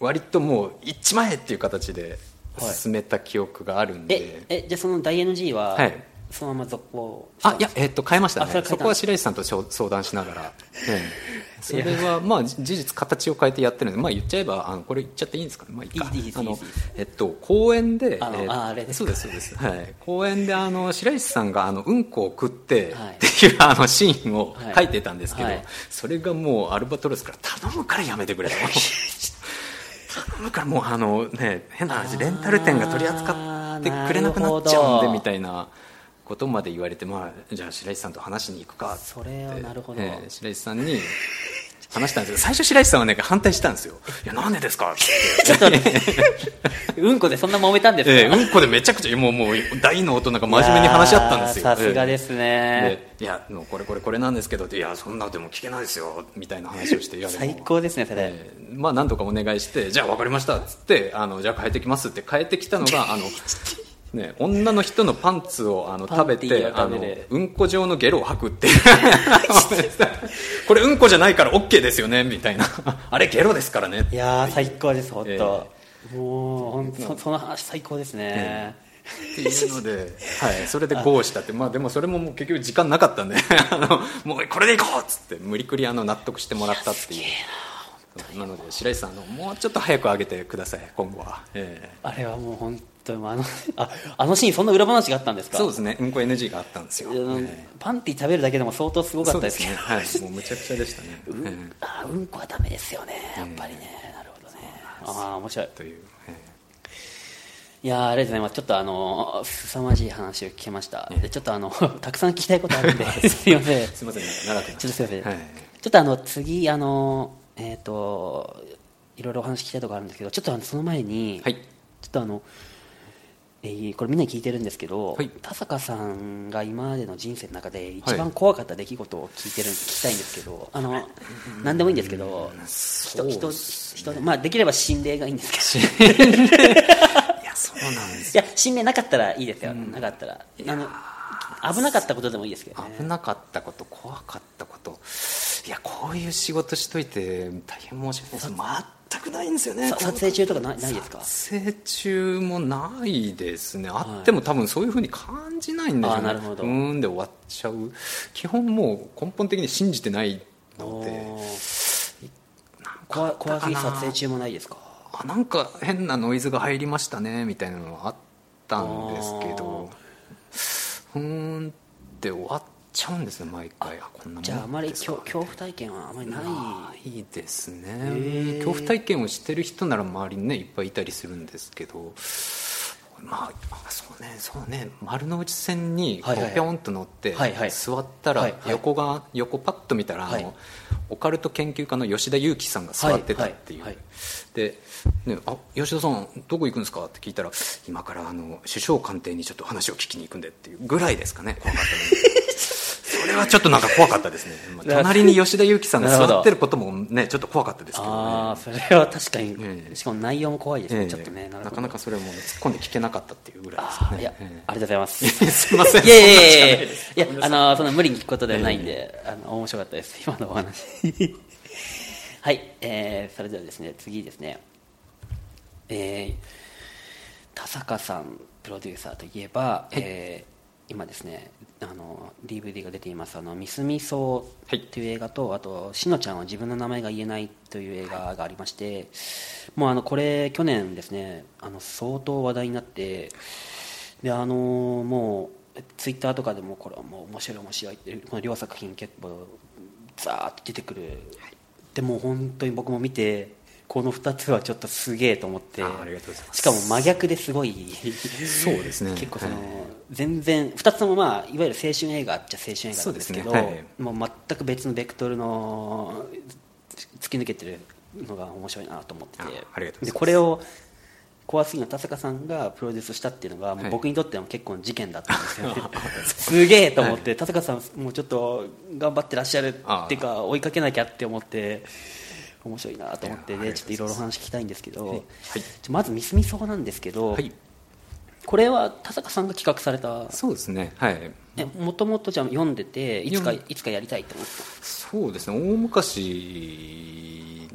割ともう行っちまえっていう形で進めた記憶があるんで、 はい、ええじゃあその大 エヌジー は、はい、そのまま続行したんですか？ あいや、えー、っと変えましたね。そ, そこは白石さんと相談しながら、ねそれはまあ事実形を変えてやってるので、まあ、言っちゃえばあのこれ言っちゃっていいんですかね、まあ、いいかいいですいいですえっと公園であの、 えー、 ああれですそうですそうです、はい、公園であの白石さんがあのうんこを食ってっていう、はい、あのシーンを書いてたんですけど、はいはい、それがもうアルバトロスから頼むからやめてくれと頼むからもうあの、ね、変な話レンタル店が取り扱ってくれなくなっちゃうんでみたいなことまで言われて、まあ、じゃあ白石さんと話しに行くかってそれはなるほど、 えー、白石さんに話したんですけど最初白石さんは、ね、反対したんですよ。いやなんでですかってちょっとねうんこでそんな揉めたんですか？ えー、うんこでめちゃくちゃもうもう大の大人が真面目に話し合ったんですよ。 さすがですね、 えー、でいやもうこれこれこれなんですけどいやそんなでも聞けないですよみたいな話をしていやでも最高ですねそれ、 えー、まあ何とかお願いしてじゃあ分かりましたっつってあのじゃあ変えてきますって変えてきたのがあのね、女の人のパンツをあの食べてあのうんこ状のゲロを吐くっていうこれうんこじゃないから OK ですよねみたいなあれゲロですからね。 いや最高です本当、えー、もうほんとその話最高ですね、 えー、っていうので、はい、それでゴーしたってまあでもそれももう結局時間なかったんであのもうこれでいこうっつって無理くりあの納得してもらったっていう。なので白石さんあのもうちょっと早く上げてください今後は、えー、 あれはもう本当にあのああのシーンそんな裏話があったんですか？ そうですねうんこ エヌジー があったんですよ、えー、パンティ食べるだけでも相当すごかったですね。 そうですね、はい、もうむちゃくちゃでしたねうん、えー、あうんこはダメですよねやっぱりね、えー、なるほどねああ面白いという、えー、いやありがとうございます。ちょっとあの凄まじい話を聞けました、えー、でちょっとあのたくさん聞きたいことあるんですいませんすいません長くなっちょっとすいません、はい、ちょっとあの次あのえっ、ー、といろいろお話聞きたいところあるんですけどちょっとあのその前に、はい、ちょっとあの、えー、これみんなに聞いてるんですけど、はい、田坂さんが今までの人生の中で一番怖かった出来事を聞いてる、はい、聞きたいんですけどあの何でもいいんですけど人人人、まあ、できれば心霊がいいんですけどいやそうなんですいや心霊なかったらいいですよ、うん、なかったらあの危なかったことでもいいですけどね。 危なかったこと怖かったこといやこういう仕事しといて大変申し訳ないです全くないんですよね。 撮影中とか な, ないですか？ 撮影中もないですね。あっても多分そういう風に感じないんでしょうね。あなるほどうーんで終わっちゃう基本もう根本的に信じてないので怖怖すぎ撮影中もないですか？ あなんか変なノイズが入りましたねみたいなのはあったんですけどふーんって終わっちゃうんですね毎回。あこんなもんですかね。 じゃああまり恐怖体験はあまりないないですね。恐怖体験をしてる人なら周りにねいっぱいいたりするんですけどまあそうねそうね丸の内線にこうピョンと乗って座ったら横が横パッと見たらあのオカルト研究家の吉田裕樹さんが座ってたっていうでね、あ吉田さんどこ行くんですかって聞いたら今からあの首相官邸にちょっと話を聞きに行くんでっていうぐらいですかね。怖かったねそれはちょっとなんか怖かったですね、まあ、隣に吉田裕樹さんが座ってることもねちょっと怖かったですけど、ね、 あそれは確かに、えー、しかも内容も怖いですね、えー、ちょっとね な, なかなかそれも、ね、突っ込んで聞けなかったっていうぐらいですかね。 あいや、えー、ありがとうございますすいませんいやいやいやいやいやあのその無理に聞くことではないんで、えー、あの面白かったです今のお話はい、えー、それではですね次ですねえー、田坂さんプロデューサーといえば、はいえー、今ですねあの ディーブイディー が出ていますあのミスミソという映画と、はい、あとしのちゃんは自分の名前が言えないという映画がありまして、もうあのこれ去年ですねあの相当話題になってであのもうツイッターとかでもこれはもう面白い面白いってこの両作品結構ザーッと出てくる、はい、でも本当に僕も見てこのふたつはちょっとすげえと思って、 あありがとうございます。 しかも真逆ですごいそうですね結構その、はい、全然ふたつとも、まあ、いわゆる青春映画っちゃ青春映画なんですけど、ねはい、もう全く別のベクトルの突き抜けてるのが面白いなと思ってて、あありがとうございます。でこれを怖すぎの田坂さんがプロデュースしたっていうのがもう僕にとっては結構事件だったんですよね、はい、すげえと思って、はい、田坂さんもうちょっと頑張ってらっしゃるっていうか追いかけなきゃって思って面白いなと思ってでちょっといろいろ話聞きたいんですけど、はい、まずミスミソなんですけど、はい、これは田坂さんが企画された。 そうですねはいもともとじゃあ読んでていつかいつかやりたいと思った。 そうですね大昔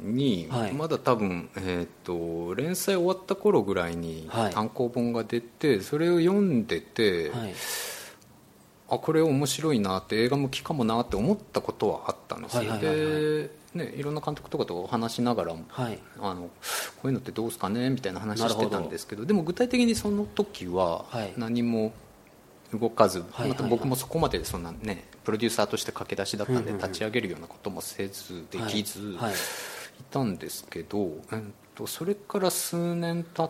に、はい、まだ多分、えー、と連載終わった頃ぐらいに単行本が出て、はい、それを読んでて、はい、あこれ面白いなって映画向きかもなって思ったことはあったんですよ、はいはいはいはい、でね、いろんな監督とかと話しながらも、はい、あのこういうのってどうですかねみたいな話してたんですけど、でも具体的にその時は何も動かず、はい、また僕もそこまでそんな、ね、プロデューサーとして駆け出しだったんで立ち上げるようなこともせずできずいたんですけど、はいはい、えっと、それから数年経って、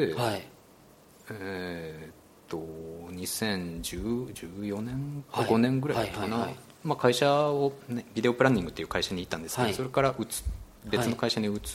はい、えー、っとにせんじゅうよねん、はい、ごねんぐらいかな、はいはいはい、まあ、会社を、ね、ビデオプランニングっていう会社に行ったんですけど、はい、それから移別の会社に移って、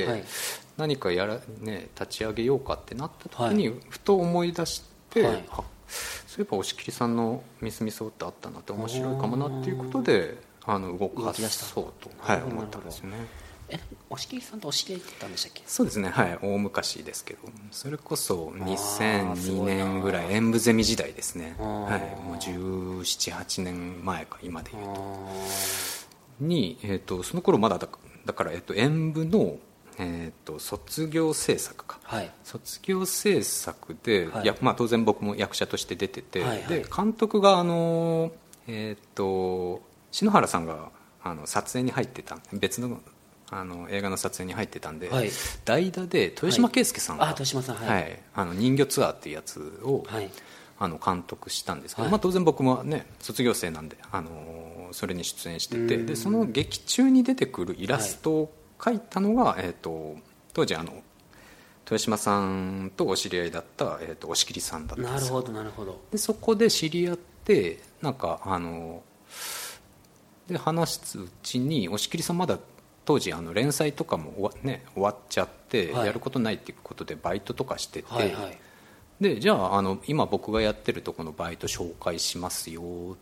はい、何かやら、ね、立ち上げようかってなった時にふと思い出して、はい、あそういえば押切さんのミスミソってあったなって面白いかもなっていうことであの動かそうと、はい、思ったんですよね。 え押切さんとお知り合いって言ったんでしたっけ？ そうですね、はい、大昔ですけど、それこそにせんにねんぐらい演舞ゼミ時代ですね、はい、もうじゅうなな、はちねんまえか今でいうとに、えー、とその頃まだだだから、えー、と演舞の、えー、と卒業制作か、はい、卒業制作で、はい、やまあ、当然僕も役者として出てて、はいはい、で監督があの、えー、と篠原さんがあの撮影に入ってた別のあの映画の撮影に入ってたんで、はい、代打で豊島圭介さんが、 はい、あ豊島さん、はいはい、あの人魚ツアーっていうやつを、はい、あの監督したんですけど、はい、まあ、当然僕もね卒業生なんで、あのそれに出演してて、でその劇中に出てくるイラストを描いたのが、はい、えー、と当時あの豊島さんとお知り合いだった、えー、と押切さんだったんですよ。 なるほどなるほど。 でそこで知り合ってなんかあので話すうちに押切さんまだ当時あの連載とかも終わ、ね、終わっちゃって、はい、やることないっていうことでバイトとかしてて、はいはい、でじゃあ、あの今僕がやってるとこのバイト紹介しますよって、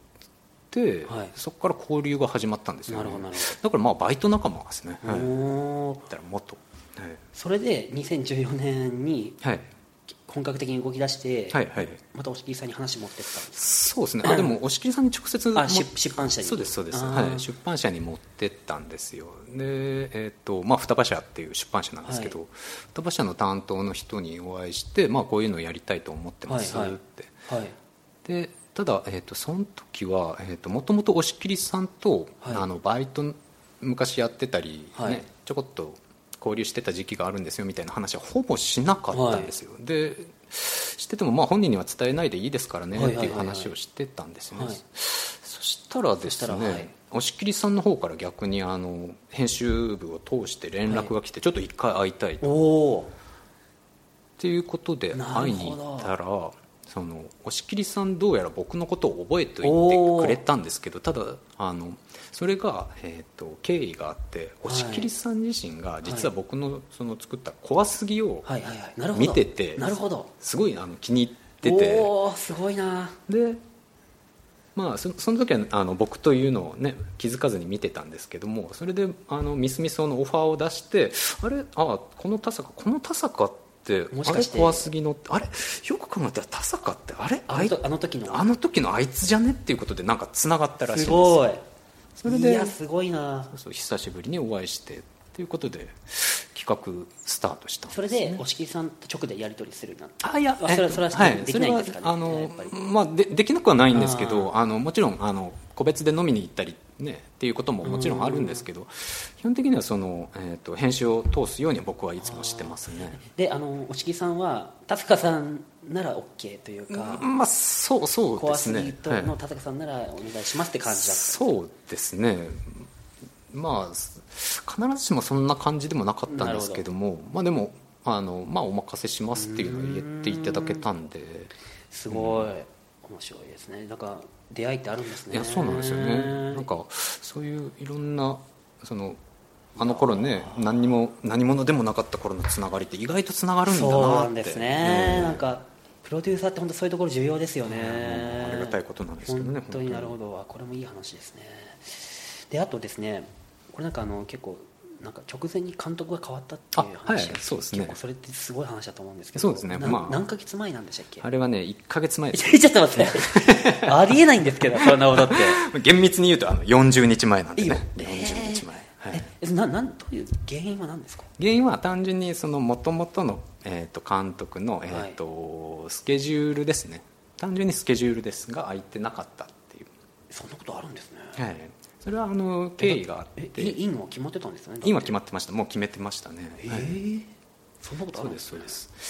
はい、そこから交流が始まったんですよね。なるほどなるほど。だからまあバイト仲間ですね。はい、だからもっと、はい、 それでにせんじゅうよねんに本格的に動き出して、はいはい、また押切さんに話持ってったんです。 そうですね。あでも押切さんに直接あ出版社に。 そうですそうです、はい、出版社に持ってったんですよ。で、えーとまあ、双葉社っていう出版社なんですけど、はい、双葉社の担当の人にお会いして、まあ、こういうのをやりたいと思ってますって、はいはいはい、でただ、えー、とその時は、えー、ともともと押切さんと、はい、あのバイト昔やってたり、ね、はい、ちょこっと交流してた時期があるんですよみたいな話はほぼしなかったんですよ、はい、でしててもまあ本人には伝えないでいいですからねっていう話をしてたんですよね、はいはいはいはい、そしたらですね、はい、押切さんの方から逆にあの編集部を通して連絡が来て、はい、ちょっと一回会いたいとっていうことで会いに行ったら、その押切さんどうやら僕のことを覚えておいてくれたんですけど、ただあのそれが、えー、と経緯があって、押切さん自身が実は僕 の, その作った怖すぎを見てて、すごいあの気に入ってて、 おーすごいな。 で、まあ、そ, その時はあの僕というのを、ね、気づかずに見てたんですけども、それであのミスミソのオファーを出して、あれあこの田坂この田坂ってもしかしてあれ怖すぎのあれよく考えたら田坂ってあれあ, あの時のあの時のあいつじゃねっていうことでなんかつながったらしいんです。 すごい。 それでいやすごいな。 そうそう久しぶりにお会いしてっていうことで企画スタートしたんです、ね、 それで押切さんと直でやり取りするなあいやそれはそれはできないんですかね。 あの、まあ、で, できなくはないんですけど、あのもちろんあの個別で飲みに行ったり、ね、っていうことももちろんあるんですけど、基本的にはその、えー、と編集を通すように僕はいつもしてますね。 であの押切さんは田坂さんなら OK というか、 まあ、そうそうですね、 怖すぎとの田坂さんならお願いしますって感じだった。 そうですね、まあ必ずしもそんな感じでもなかったんですけども、まあ、でもあの、まあ、お任せしますっていうのを言っていただけたんで、 すごい、うん、面白いですね。だから出会いってあるんですね。 いやそうなんですよね。なんかそういういろんなそのあの頃ね何にも何者でもなかった頃のつながりって意外とつながるんだなって。 そうなんですね、うん、なんかプロデューサーって本当そういうところ重要ですよね。 ありがたいことなんですけどね。 本当になるほど。これもいい話ですね。であとですね、これなんかあの結構なんか直前に監督が変わったっていう話が、はい、そうですね、結構それってすごい話だと思うんですけど、 そうですね、まあ、 何ヶ月前なんでしたっけ。 あれはねいっかげつまえです。 ちょっと待ってありえないんですけどそんなことって厳密に言うとあのよんじゅうにちまえなんでね。 いいよ、 よんじゅうにちまえ、はい、 ななんという原因は何ですか？ 原因は単純にその元々の、えー、と監督の、えーとはい、スケジュールですね。単純にスケジュールですが空いてなかったっていう。 そんなことあるんですね。 はい、それはあの経緯があって。 インは決まってたんですよね。 インは決まってました。もう決めてましたね。 えーはいそんなことあるんですね。 そうですそうです。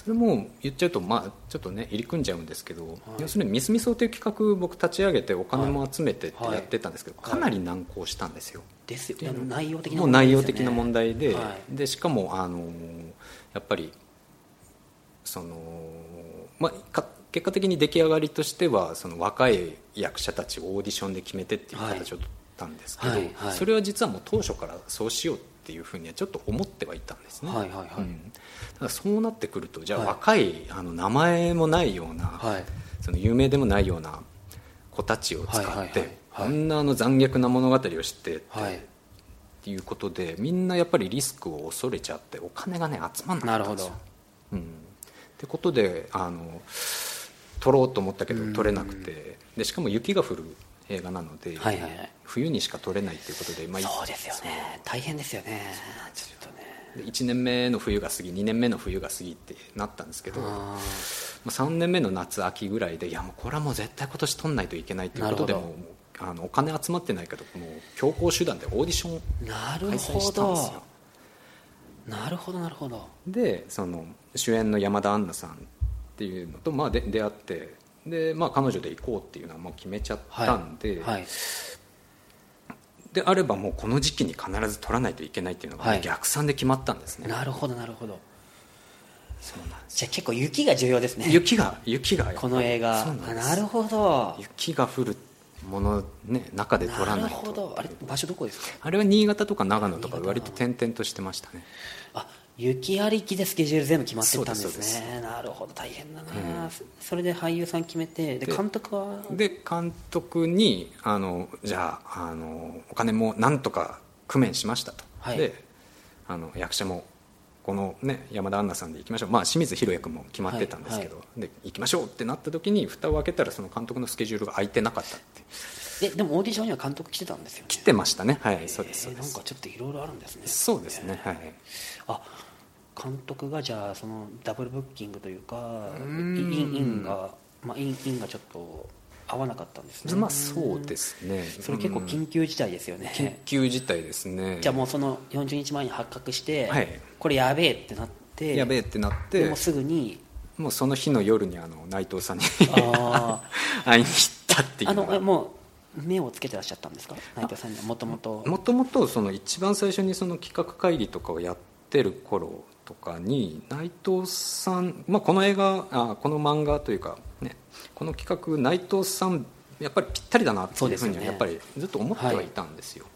それも言っちゃうと、まあ、ちょっとね入り組んじゃうんですけど、はい、要するにミスミソという企画僕立ち上げてお金も集めてってやってたんですけど、はいはい、かなり難航したんですよ。 ですよね。内容的な問題ですよね。もう内容的な問題で、はい、でしかもあのやっぱりその、まあ、結果的に出来上がりとしてはその若い役者たちをオーディションで決めてっていう形を取ったんですけど、はいはいはい、それは実はもう当初からそうしようっていうふうにはちょっと思ってはいたんですね。はいはいはいうん、だからそうなってくるとじゃあ若い、はい、あの名前もないような、はい、その有名でもないような子たちを使って、はいはいはいはい、あんなあの残虐な物語を知ってって、はい、っていうことでみんなやっぱりリスクを恐れちゃってお金がね集まんなかったんですよ。なるほど、うん、ってことであの撮ろうと思ったけど撮れなくて、でしかも雪が降る映画なので、はいはいはい、冬にしか撮れないということで、まあ、 そうですよね。大変ですよね。ちょっとねいちねんめの冬が過ぎにねんめの冬が過ぎってなったんですけど、さんねんめの夏秋ぐらいでいやもうこれはもう絶対今年撮んないといけないということでもうあのお金集まってないけどもう強行手段でオーディションを開催したんですよ。 なるほどなるほど。 でその主演の山田杏奈さんっていうのと、まあ、で出会ってで、まあ、彼女で行こうっていうのはもう決めちゃったんで、はいはい、であればもうこの時期に必ず撮らないといけないっていうのが、ねはい、逆算で決まったんですね。 なるほどなるほど。そうなんです。じゃあ結構雪が重要ですね。 雪が雪がこの映画。な, なるほど。 雪が降るもの、ね、中で撮らないと。なるほど。 あれ場所どこですか？ あれは新潟とか長野とか割と転々としてましたね。 あ、雪ありきでスケジュール全部決まってたんですね。なるほど大変だな、うん、それで俳優さん決めてで監督はで監督にあのじゃあ、あのお金もなんとか工面しましたと、はい、であの役者もこの、ね、山田杏奈さんで行きましょう、まあ、清水宏也君も決まってたんですけど、はいはい、で行きましょうってなった時に蓋を開けたらその監督のスケジュールが空いてなかったって。 で, でもオーディションには監督来てたんですよね。 来てましたね。はい、そうですそうです。 なんかちょっといろいろあるんですね。 そうですね、はい。 あ、監督がじゃあそのダブルブッキングというかインインが、まあ、インインがちょっと合わなかったんですね。 まあそうですね。 それ結構緊急事態ですよね。 緊急事態ですね。 じゃあもうそのよんじゅうにちまえに発覚して、はい、これやべえってなってやべえってなってでもすぐにもうその日の夜にあの内藤さんにあ会いに行ったっていうのが。 あのもう目をつけてらっしゃったんですか？内藤さんにはもともともともとその一番最初にその企画会議とかをやってる頃とかに内藤さん、まあ、この映画あこの漫画というか、ね、この企画内藤さんやっぱりぴったりだなっていうふうにはやっぱりずっと思ってはいたんですよ、はい、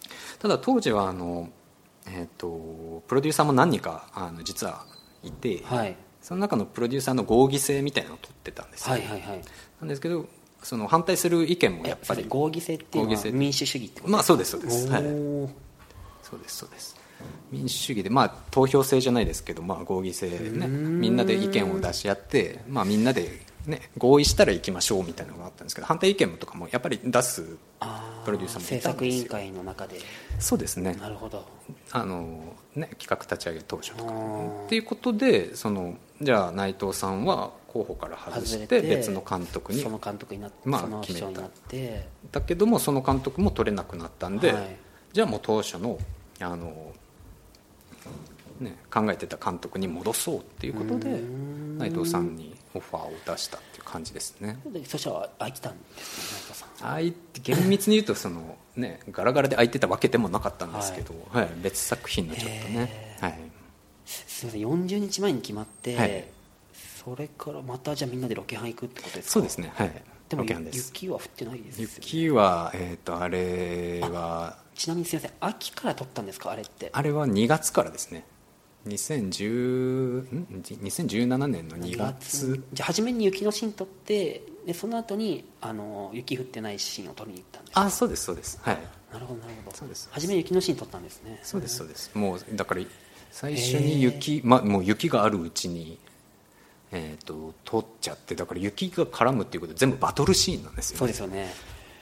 ただ当時はあの、えーと、プロデューサーも何人かあの実はいて、はい、その中のプロデューサーの合議制みたいなのを取ってたんですよ、はいはいはい、なんですけどその反対する意見もやっぱり合議制っていうのは民主主義ってことですか？ まあそうですそうです、はい、そうですそうです。民主主義で、まあ、投票制じゃないですけど、まあ、合議制、ね、みんなで意見を出し合って、まあ、みんなで、ね、合意したら行きましょうみたいなのがあったんですけど反対意見とかもやっぱり出すプロデューサーもいたんですよ。 制作委員会の中で。 そうですね。 なるほど。 あの、ね、企画立ち上げ当初とかっていうことでそのじゃあ内藤さんは候補から外して別の監督にその監督になって、 まあ、 その秘書になってだけどもその監督も取れなくなったんで、はい、じゃあもう当初のあのね、考えてた監督に戻そうっていうことで内藤さんにオファーを出したっていう感じですね。 でそしたら空いてたんですね内藤さん。 空いて厳密に言うとその、ね、ガラガラで空いてたわけでもなかったんですけど、はいはい、別作品のちょっとね、はい、 すみませんよんじゅうにちまえに決まって、はい、それからまたじゃあみんなでロケハン行くってことですか？ そうですね、はい、 でも雪は降ってないですよね。 雪は、えー、とあれはちなみにすみません秋から撮ったんですか？あれってあれはにがつからですね。にせんじゅうななねんのにがつ。 じゃあ初めに雪のシーン撮ってでその後にあの雪降ってないシーンを撮りに行ったんですか？ あ、そうですそうです、はい、 なるほどなるほど。 そうです。 初めに雪のシーン撮ったんですね。 そうですそうです。もうだから最初に雪、ま、もう雪があるうちに、えー、と撮っちゃってだから雪が絡むっていうことで全部バトルシーンなんですよね。 そうですよね。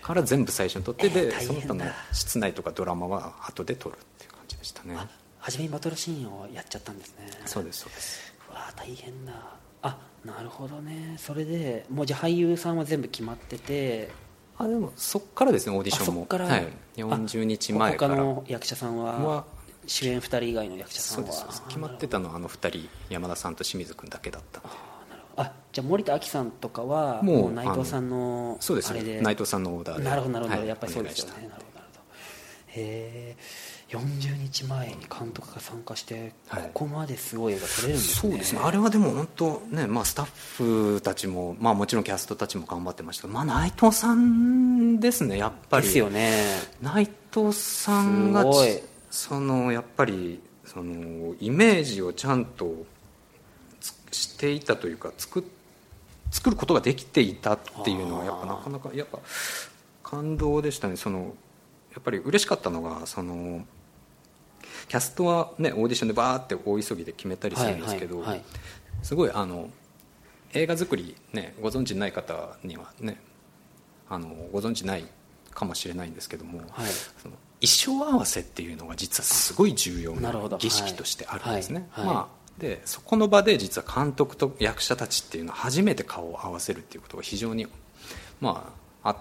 から全部最初に撮って、 えー、 でその他の室内とかドラマは後で撮るっていう感じでしたね。 初めにバトルシーンをやっちゃったんですね。 そうですそうです。 うわ大変だ。あ、なるほどね。それでもうじゃあ俳優さんは全部決まってて、 あでもそっからですね、オーディションも。 そっから、 はい、よんじゅうにちまえから他の役者さんは主演ふたり以外の役者さんは。 そうです、決まってたのはあのふたり、山田さんと清水君だけだったんで。 あ、なるほど。あ、じゃあ森田亜希さんとかはもう内藤さんのそうです、 あれで。 内藤さんのオーダーで。 なるほどなるほど、 はい、 やっぱりそうですよね。なるほどなるほど。へえ、よんじゅうにちまえに監督が参加してここまですごい映画撮れるんですね。 そうですね、あれはでも本当ね、まあ、スタッフたちも、まあ、もちろんキャストたちも頑張ってましたけど、まあ、内藤さんですね、やっぱり。 ですよね。 内藤さんがそのやっぱりそのイメージをちゃんとしていたというか、作作ることができていたっていうのはやっぱなかなかやっぱ感動でしたね。そのやっぱり嬉しかったのが、そのキャストは、ね、オーディションでバーって大急ぎで決めたりするんですけど、はいはいはい、すごいあの映画作り、ね、ご存知ない方には、ね、あのご存知ないかもしれないんですけども、はい、その衣装合わせっていうのが実はすごい重要な儀式としてあるんですね。はいはい、まあ、でそこの場で実は監督と役者たちっていうのは初めて顔を合わせるっていうことが非常に、まあ、あって、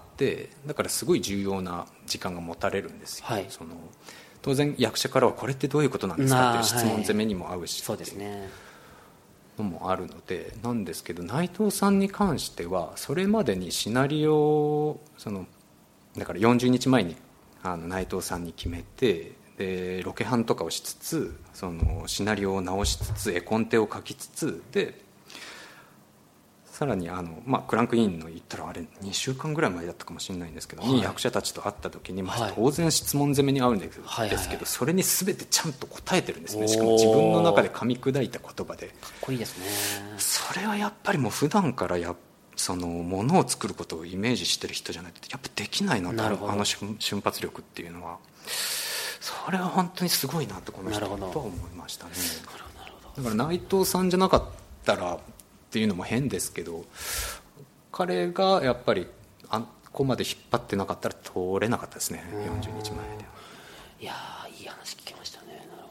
だからすごい重要な時間が持たれるんですよ。はい、その当然役者からはこれってどういうことなんですかっていう質問攻めにも合うし、 そうですね、 のもあるのでなんですけど、内藤さんに関してはそれまでにシナリオ、そのだからよんじゅうにちまえにあの内藤さんに決めて、でロケハンとかをしつつ、そのシナリオを直しつつ絵コンテを書きつつで、さらにあの、まあ、クランクインの言ったらあれにしゅうかんぐらい前だったかもしれないんですけど、はい、役者たちと会った時に、まあ、当然質問攻めに合うんですけど、はいはいはい、それに全てちゃんと答えてるんですね。しかも自分の中で噛み砕いた言葉で。かっこいいですね。 それはやっぱりもう普段からやそのものを作ることをイメージしてる人じゃないとやっぱできないなと、あの瞬発力っていうのは、それは本当にすごいなとこの人とは思いましたね。だから内藤さんじゃなかったらっていうのも変ですけど、彼がやっぱりあここまで引っ張ってなかったら通れなかったですね、よんじゅうにちまえでは。 いやいい話聞きましたね。なるほ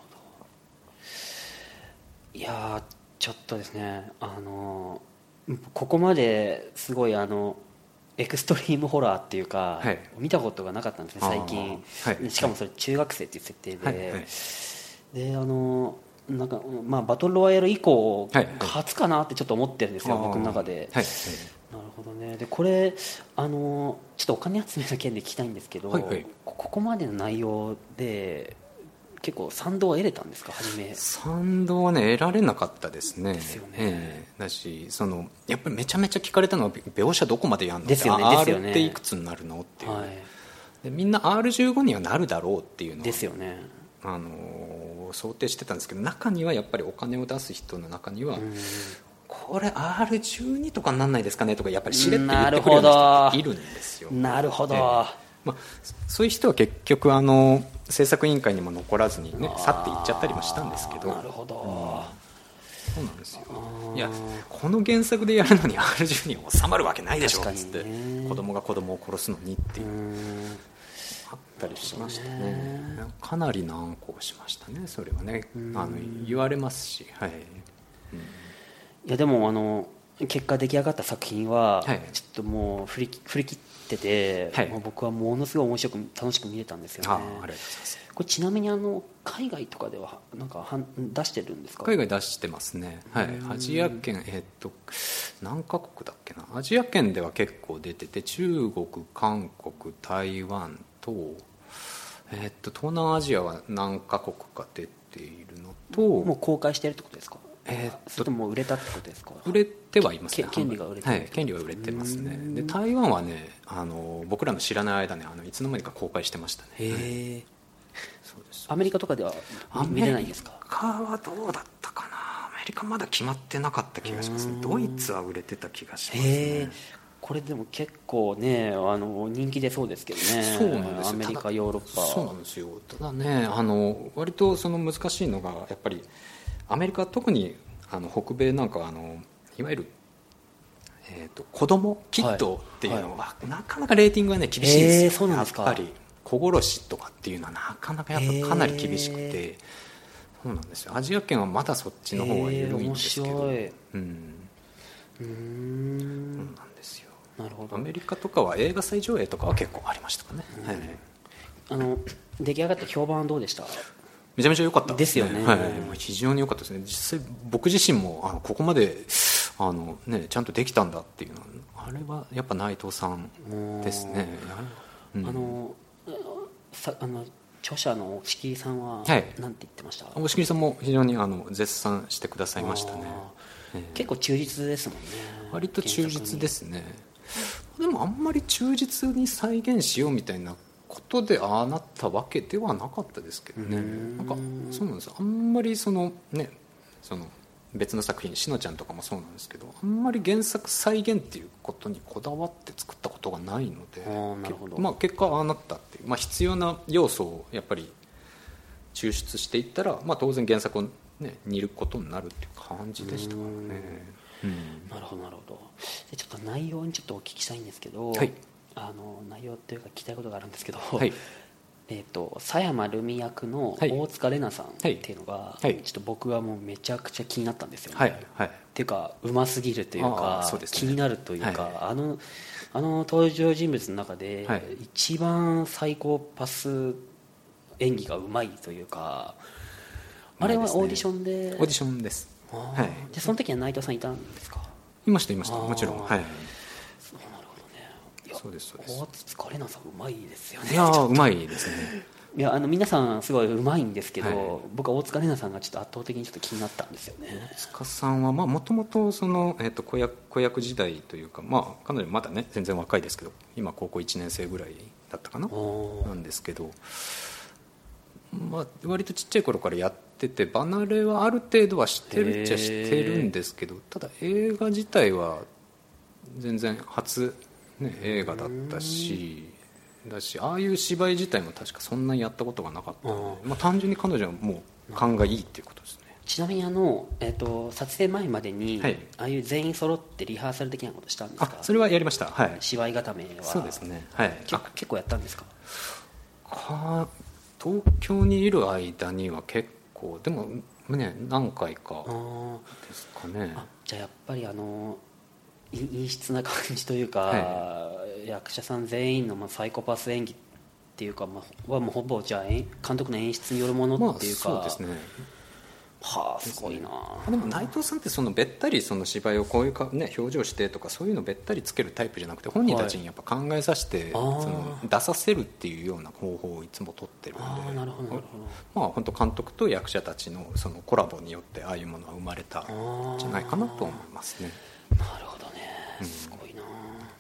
ど。いやちょっとですね、あのここまですごいあのエクストリームホラーっていうか、はい、見たことがなかったんですね最近、はい、しかもそれ中学生っていう設定で、はいはい、であのなんか、まあ、バトルロワイヤル以降、はいはい、初かなってちょっと思ってるんですよ、僕の中で、はいはい、なるほどね。でこれあのちょっとお金集めの件で聞きたいんですけど、はいはい、ここまでの内容で結構賛同は得れたんですか？初め賛同はね得られなかったですね。 ですよね、 えー、だしそのやっぱりめちゃめちゃ聞かれたのは描写どこまでやるのですよね、 アールですよね、 っていくつになるのっていう、 はい、 でみんな アールじゅうご にはなるだろうっていうのはですよね、 あの想定してたんですけど、中にはやっぱりお金を出す人の中には、うん、これ アールじゅうに とかなんないですかねとかやっぱりしれって言ってくるような人っているんですよ。 なるほど、えーまあ、そういう人は結局あの制作委員会にも残らずに、ね、去っていっちゃったりもしたんですけど。 なるほど、 うん、そうなんですよ。いやこの原作でやるのに アールじゅうに 収まるわけないでしょっつって、子供が子供を殺すのにっていうあったりしましたね。かなり難航しましたねそれはね。あの言われますし、はい、うん、 いやでもあの結果出来上がった作品はちょっともう振り、振り切ってて、はい、もう僕はものすごい面白く楽しく見れたんですよね。 あ, ありがとうございます。 これちなみにあの海外とかではなんかは出してるんですか？ 海外出してますね、はい、アジア圏、えー、っと何カ国だっけな、アジア圏では結構出てて、中国、韓国、台湾と、えー、っと東南アジアは何カ国か出ているのと、 もう公開してるってことですか？えー、っとそれとも売れたってことですか？ 売れてはいますね。 権利が売れてる、 はい、権利は売れてますね。で台湾はねあの僕らの知らない間ねあのいつの間にか公開してましたね。 へえ、はい、そうです。アメリカとかでは見れないんですか？ アメリカはどうだったかな。アメリカまだ決まってなかった気がしますね。ドイツは売れてた気がしますね。へこれでも結構ねあの人気出そうですけどね。 そうなんですよ。 アメリカヨーロッパ。 そうなんですよ。ただねあの割とその難しいのがやっぱりアメリカ特にあの北米なんかはあのいわゆるえー、と子供キッドっていうのは、はいはい、なかなかレーティングがね厳しいんですよ、えー、そうなんですか。やっぱり子殺しとかっていうのはなかなかやっぱかなり厳しくて、えー、そうなんですよ。アジア圏はまだそっちの方が緩いんですけど、えー、うんうーんそうなんですよ。なるほど。アメリカとかは映画祭上映とかは結構ありましたかね、はい、 あの出来上がった評判はどうでした？ めちゃめちゃ良かったですよね、 はい、非常に良かったですね。実際僕自身もあのここまであの、ね、ちゃんとできたんだっていうのはあれはやっぱ内藤さんですね、 うん、あのさあの著者の押切さんは何、はい、て言ってました？ 押切さんも非常にあの絶賛してくださいましたね、 えー、結構忠実ですもんね。 割と忠実ですね。でもあんまり忠実に再現しようみたいなことでああなったわけではなかったですけどね。んなんかそうなんです。あんまりそのねその別の作品しのちゃんとかもそうなんですけど、あんまり原作再現っていうことにこだわって作ったことがないので、 なるほど、 まあ、結果ああなったっていう、まあ、必要な要素をやっぱり抽出していったら、まあ、当然原作を、ね、似ることになるっていう感じでしたからね。うん、 なるほどなるほど。でちょっと内容にちょっとお聞きしたいんですけど、 はい、 あの内容というか聞きたいことがあるんですけど、 はい、 えー、と佐山ルミ役の大塚玲奈さんっていうのが、はい、ちょっと僕はもうめちゃくちゃ気になったんですよね、 はいはい、 っていうかうますぎるというかそうですね、 気になるというか、はい、あのあの登場人物の中で、はい、一番サイコパス演技がうまいというか、あれはオーディションで、 オーディションです。 はい、でその時は内藤さんいたんですか？ いましたいました、もちろん、はい、 そうなるほどね。いやそうですそうです。 大塚玲奈さんうまいですよね。 いやうまいですね。 いやあの皆さんすごいうまいんですけど、はい、僕は大塚玲奈さんがちょっと圧倒的にちょっと気になったんですよね。 大塚さんはもともと子役、子役時代というか、まあ、彼女まだね全然若いですけど今高校いちねん生ぐらいだったかななんですけど、まあ、割とちっちゃい頃からやってて離れはある程度はしてるっちゃしてるんですけど、ただ映画自体は全然初、ね、映画だったしだし、ああいう芝居自体も確かそんなにやったことがなかったので、まあ、単純に彼女はもう勘がいいっていうことですね。 ちなみにあの、えー、と撮影前までに、はい、ああいう全員揃ってリハーサル的なことしたんですか？ あそれはやりました、はい、 芝居固めは。 そうですね、はい、 結構、結構やったんですか？ か東京にいる間には結構でもね何回かですかね。 あじゃあやっぱりあの陰湿な感じというか、はい、役者さん全員のまあサイコパス演技っていうか、まあ、はもうほぼじゃあ監督の演出によるものっていうか、 まあ、そうですね。 はあすごいな。 でも内藤さんってそのべったりその芝居をこういうか、ね、表情してとかそういうのべったりつけるタイプじゃなくて、本人たちにやっぱ考えさせて、はい、その出させるっていうような方法をいつも取ってるんで、 あなるほどなるほど、 まあ、本当監督と役者たちのそのコラボによってああいうものは生まれたんじゃないかなと思いますね。 なるほどね、すごいな、うん、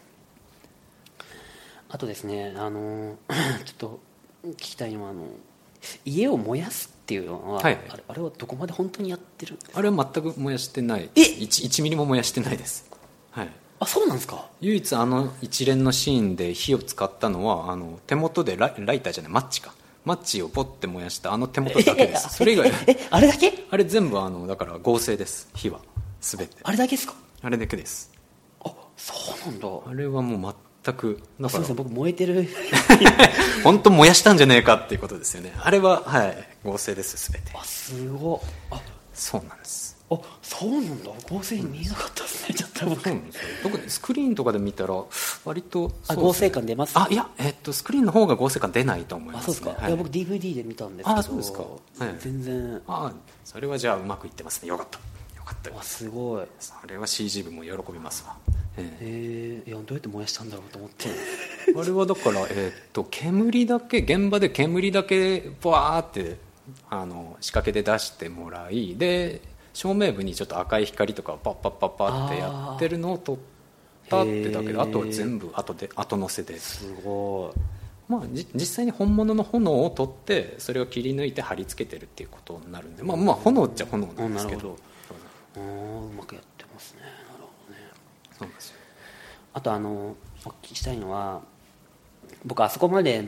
あとですねあのちょっと聞きたいのはあの家を燃やすっていうのは、はい、あれ、あれはどこまで本当にやってるんですか？ あれは全く燃やしてない。 え 1, いちミリも燃やしてないです、はい、 あそうなんですか？ 唯一あの一連のシーンで火を使ったのはあの手元で ラ, ライターじゃないマッチかマッチをポッて燃やしたあの手元だけです。それ以外えあれだけ？ あれ全部あのだから合成です。火は全てあれだけですか？ あれだけです。 あそうなんだ。 あれはもう全くだからすみません僕燃えてる本当燃やしたんじゃねえかっていうことですよね。あれははい合成です全て。 あすごい。あそうなんです。 あそうなんだ。合成に見えなかったですね。ちょっと僕特にスクリーンとかで見たら割とあ合成感出ます？ あいや、えっと、スクリーンの方が合成感出ないと思います、ね、 あそうですか、 はい、 いや僕 ディーブイディー で見たんですけど。 あそうですか、はい、 全然あそれはじゃあうまくいってますね。よかったよかった。 あすごい。 それは シージー 部も喜びますわ。 えー、いやどうやって燃やしたんだろうと思ってあれはだから、えー、っと煙だけ現場で煙だけバーってあの仕掛けで出してもらいで照明部にちょっと赤い光とかパッパッパッパッってやってるのを撮ったってだけで、あとは全部後で後乗せで。 すごい、まあ、実際に本物の炎を撮ってそれを切り抜いて貼り付けてるっていうことになるんで、まあ、まあ炎っちゃ炎なんですけど。 なるほど。うまくやってますね。なるほどね。 そうですよ。 あとあのお聞きしたいのは僕あそこまで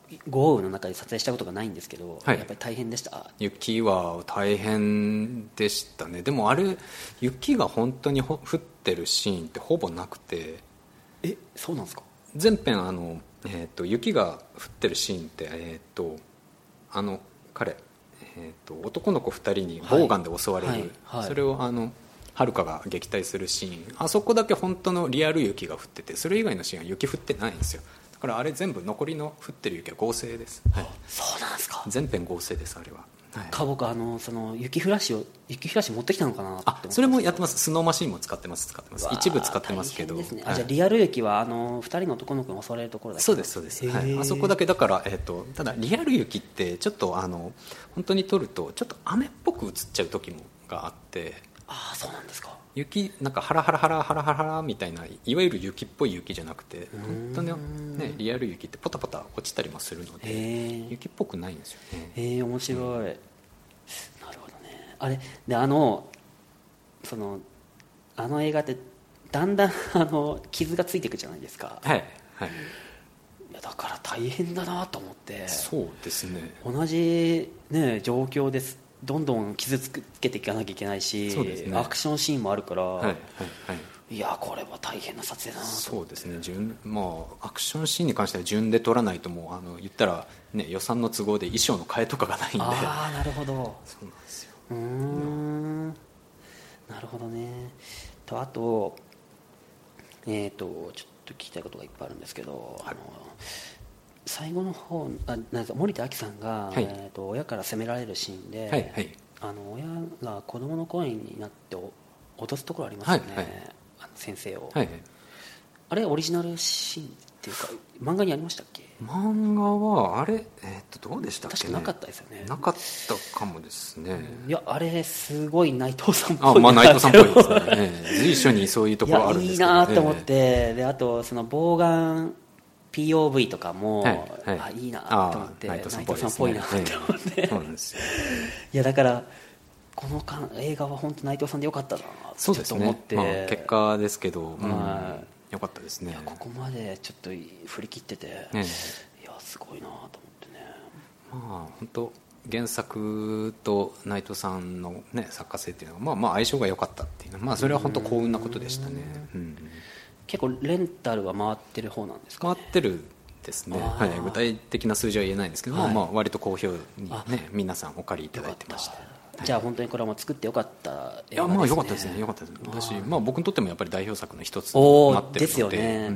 豪雨の中で撮影したことがないんですけど、 はい、 やっぱり大変でした？ 雪は大変でしたね。でもあれ雪が本当に降ってるシーンってほぼなくて。 え、そうなんですか？ 全編あの、えー、と雪が降ってるシーンって、えー、とあの彼、えー、と男の子ふたりにボウガンで襲われる、はいはいはい、それをあの遥が撃退するシーン、あそこだけ本当のリアル雪が降ってて、それ以外のシーンは雪降ってないんですよ。だからあれ全部残りの降ってる雪は合成です、はい、 そうなんですか？ 全編合成ですあれは。 はい、か僕あのその雪フラッシュを雪フラッシュ持ってきたのかなって思って。 あ、それもやってます。スノーマシンも使ってます使ってます。一部使ってますけど、 大変ですね。 はい、 あ、じゃあリアル雪はあのふたりの男の子に襲われるところだけ。 そうですそうです、はい、あそこだけだから、えー、とただリアル雪ってちょっとあの本当に撮るとちょっと雨っぽく映っちゃう時もがあって。 ああ、そうなんですか？ 雪なんかハラハラハラハラハラハラみたいないわゆる雪っぽい雪じゃなくて、本当にねリアル雪ってポタポタ落ちたりもするので雪っぽくないんですよね。 へえ、面白い、うん、なるほどね。あれで、あのそのあの映画ってだんだんあの傷がついていくじゃないですか。 はいはい。 いやだから大変だなと思って。そうですね。 同じね状況です。どんどん傷つけていかなきゃいけないし、そうですね、アクションシーンもあるから、はいはいはい、いやこれは大変な撮影だなと。 そうですね、順、まあ、アクションシーンに関しては順で撮らないともうあの言ったら、ね、予算の都合で衣装の替えとかがないんで。 ああ、なるほど。 そうなんですよ。 うーん、なるほどね。とあと、えーと、ちょっと聞きたいことがいっぱいあるんですけど、はい、あの最後の方、あ、なんか森田亜希さんが、はい、えー、と親から責められるシーンで、はいはい、あの親が子供の声になって脅すところありますよね、はいはい、あの先生を、はいはい、あれオリジナルシーンっていうか漫画にありましたっけ？ 漫画はあれ、えー、とどうでしたっけ、ね、 確かなかったですよね。 なかったかもですね。 いやあれすごい内藤さんっぽい。 あ、まあ、内藤さんっぽいですね随所にそういうところあるんですけど、 いやいいなと思って、えー、であとそのボウガンピーオーブイ とかも、はいはい、あいいなと思って、内藤さんっぽいなと思って、そうなんですよ。いやだからこのか映画は本当内藤さんでよかったなとちょっと思って、 ね、まあ、結果ですけど、うん、よかったですね。 いやここまでちょっと振り切ってて、ね、いやすごいなと思ってね。 まあ本当原作と内藤さんの、ね、作家性っていうのは、まあ、まあ相性が良かったっていうのは、まあ、それは本当幸運なことでしたね。うん、 結構レンタルは回ってる方なんですかね？ 回ってるですね、はい、具体的な数字は言えないんですけど、はい、まあ、割と好評に、ね、皆さんお借りいただいてました。 じゃあ本当にこれはもう作ってよかった映画ですね。 いや、まあ、よかったですね。よかったですだし、まあ、僕にとってもやっぱり代表作の一つになってるので。ですよね、うん、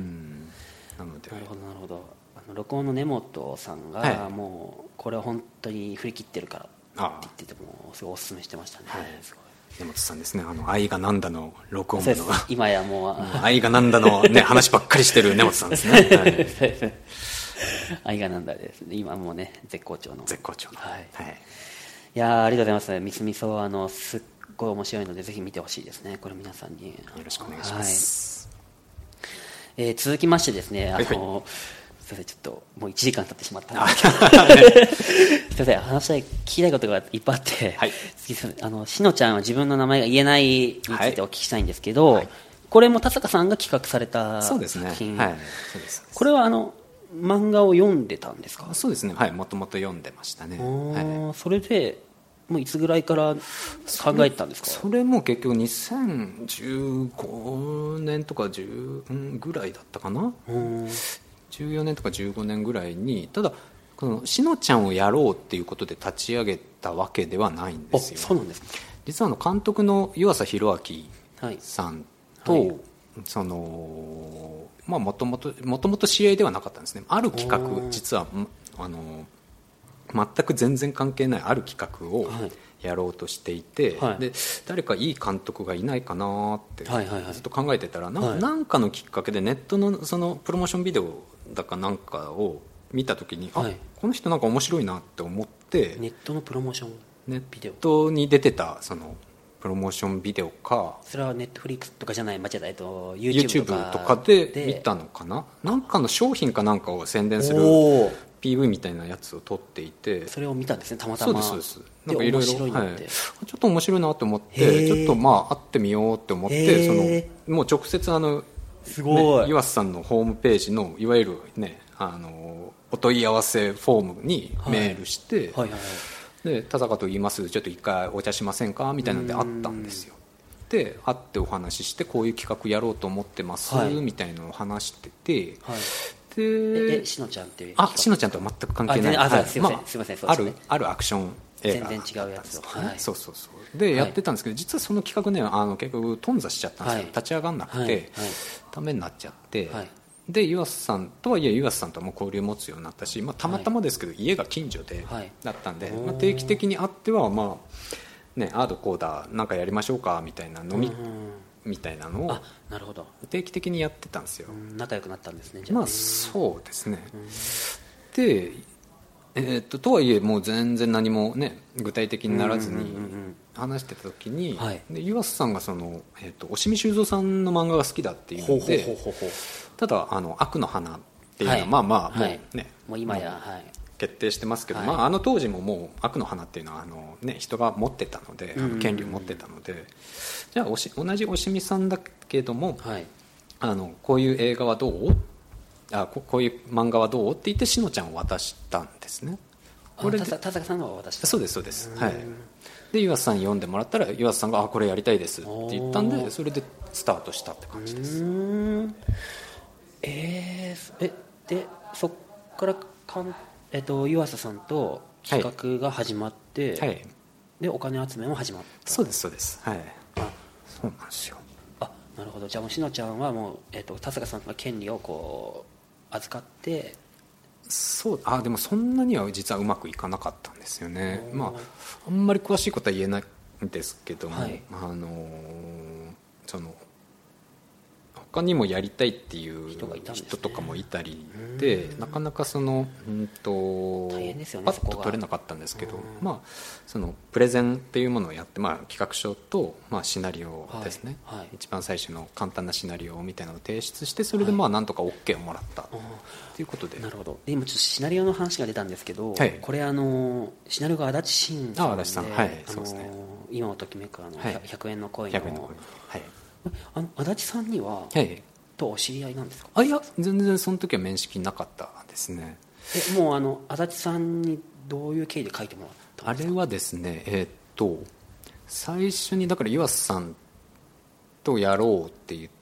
なのでなるほどなるほど。あの録音の根本さんがもうこれは本当に振り切ってるからって言っててもすごいおすすめしてましたね、はい、すごい根本さんですね。あの愛がなんだの録音の今やもう愛がなんだの、ね、話ばっかりしてる根本さんですね、はい、 愛がなんだですね。今もうね絶好調の絶好調の、はいはい、 いやありがとうございます。みすみそあのすっごい面白いのでぜひ見てほしいですね。これ皆さんによろしくお願いします、 はい。えー、続きましてですね、あの、はいはい、すみませんちょっともういちじかん経ってしまったのですみません話したい聞きたいことがいっぱいあって、はい、あのしのちゃんは自分の名前が言えないについてお聞きしたいんですけど、はいはい、これも田坂さんが企画された作品。そうですね、はい、そうです。これはあの漫画を読んでたんですか？ そうですね、はい、もともと読んでましたね、 はい、それでもういつぐらいから考えてたんですか？ それ、それも結局にせんじゅうごねんとかじゅうぐらいだったかな。じゅうよねんとかじゅうごねんぐらいに。ただこのしのちゃんをやろうっていうことで立ち上げたわけではないんですよ。 そうなんですか。 実はあの監督の湯浅弘明さんと、はいはい、そのまあもともともともと知り合いではなかったんですね。ある企画、実はあの全く全然関係ないある企画をやろうとしていて、はい、で誰かいい監督がいないかなってずっと考えてたら、はいはいはい、な, なんかのきっかけでネット の, そのプロモーションビデオだかなんかを見た時に、はい、あこの人なんか面白いなって思って。 ネットのプロモーションビデオ、 ネットに出てたそのプロモーションビデオか、 それはネットフリックスとかじゃない、間違えた、と YouTube とか YouTube とかで見たのかな。なんかの商品かなんかを宣伝する ピーブイ みたいなやつを撮っていて、 それを見たんですね、たまたま。 そうですそうです。なんかいろいろ、はい、ちょっと面白いなと思って、ちょっとまあ会ってみようって思って、そのもう直接あの、 すごい、 ね、岩瀬さんのホームページのいわゆるね、あのお問い合わせフォームにメールして、 はいはいはいはい、 で田坂と言いますちょっと一回お茶しませんかみたいなのであったんですよ。で会ってお話ししてこういう企画やろうと思ってます、はい、みたいなのを話してて、はい、でえしのちゃんっていうあしのちゃんとは全く関係ないあ、はい、すいません、まあ、すいませんそうですね、 あるあるアクション映画全然違うやつを、はい、 そうそうそうで、はい、やってたんですけど実はその企画ねあの結局頓挫しちゃったんですよ、はい、立ち上がんなくて、はいはい、ダメになっちゃって、はい、で湯浅さんとはいえ湯浅さんとも交流持つようになったし、まあ、たまたまですけど、はい、家が近所で、はい、だったんで、まあ、定期的に会ってはまあね、あーどこうだなんかやりましょうかみたいな飲みみたいなのをなるほど定期的にやってたんですよ。 仲良くなったんですねじゃあね。 まあそうですね、で、えー、っととはいえもう全然何もね具体的にならずに話してた時に、はい、で湯浅さんがその、えー、っと押見修造さんの漫画が好きだっていうので、ただあの悪の花っていうのは、はい、まあまあもうね、はい、 もう今や、はい、 決定してますけど、 はい、 まあ、あの当時ももう悪の花っていうのはあの、ね、人が持ってたので、あの権利を持ってたので、じゃあおし同じ押見さんだけども、はい、あのこういう映画はどうあ こ, こういう漫画はどうって言ってしのちゃんを渡したんですね。 これで田坂さんが渡した。 そうですそうです、はい、で湯浅さん読んでもらったら湯浅さんがあこれやりたいですって言ったんでそれでスタートしたって感じです。 うーんえー、えでそっからかんえっと、湯浅さんと企画が始まって、はいはい、でお金集めも始まった。 そうですそうです、はい、あそうなんですよ。 あなるほど。じゃあもうしのちゃんはもう、えっと、田坂さんが権利をこう預かって。 そうあでもそんなには実はうまくいかなかったんですよね。まああんまり詳しいことは言えないんですけども、はい、あのその他にもやりたいっていう人とかもいたりで、なかなかその、うんと大変ですよね、 パッと取れなかったんですけど、まあ、そのプレゼンっていうものをやって、まあ、企画書と、まあ、シナリオですね、はいはい、一番最初の簡単なシナリオみたいなのを提出してそれでまあなんとか OK をもらったということで、 なるほど。で今ちょっとシナリオの話が出たんですけど、はい、これあのシナリオが足立慎さんで、あ足立さん、はい、そうですね、今をときめくあの、はい、ひゃくえんの恋の、ひゃくえんの恋、はい、あの足立さんには、はい、とお知り合いなんですか？ あいや全然その時は面識なかったですね。 えもうあの足立さんにどういう経緯で書いてもらったんですか？ あれはですねえー、っと最初にだから岩瀬さんとやろうって言って、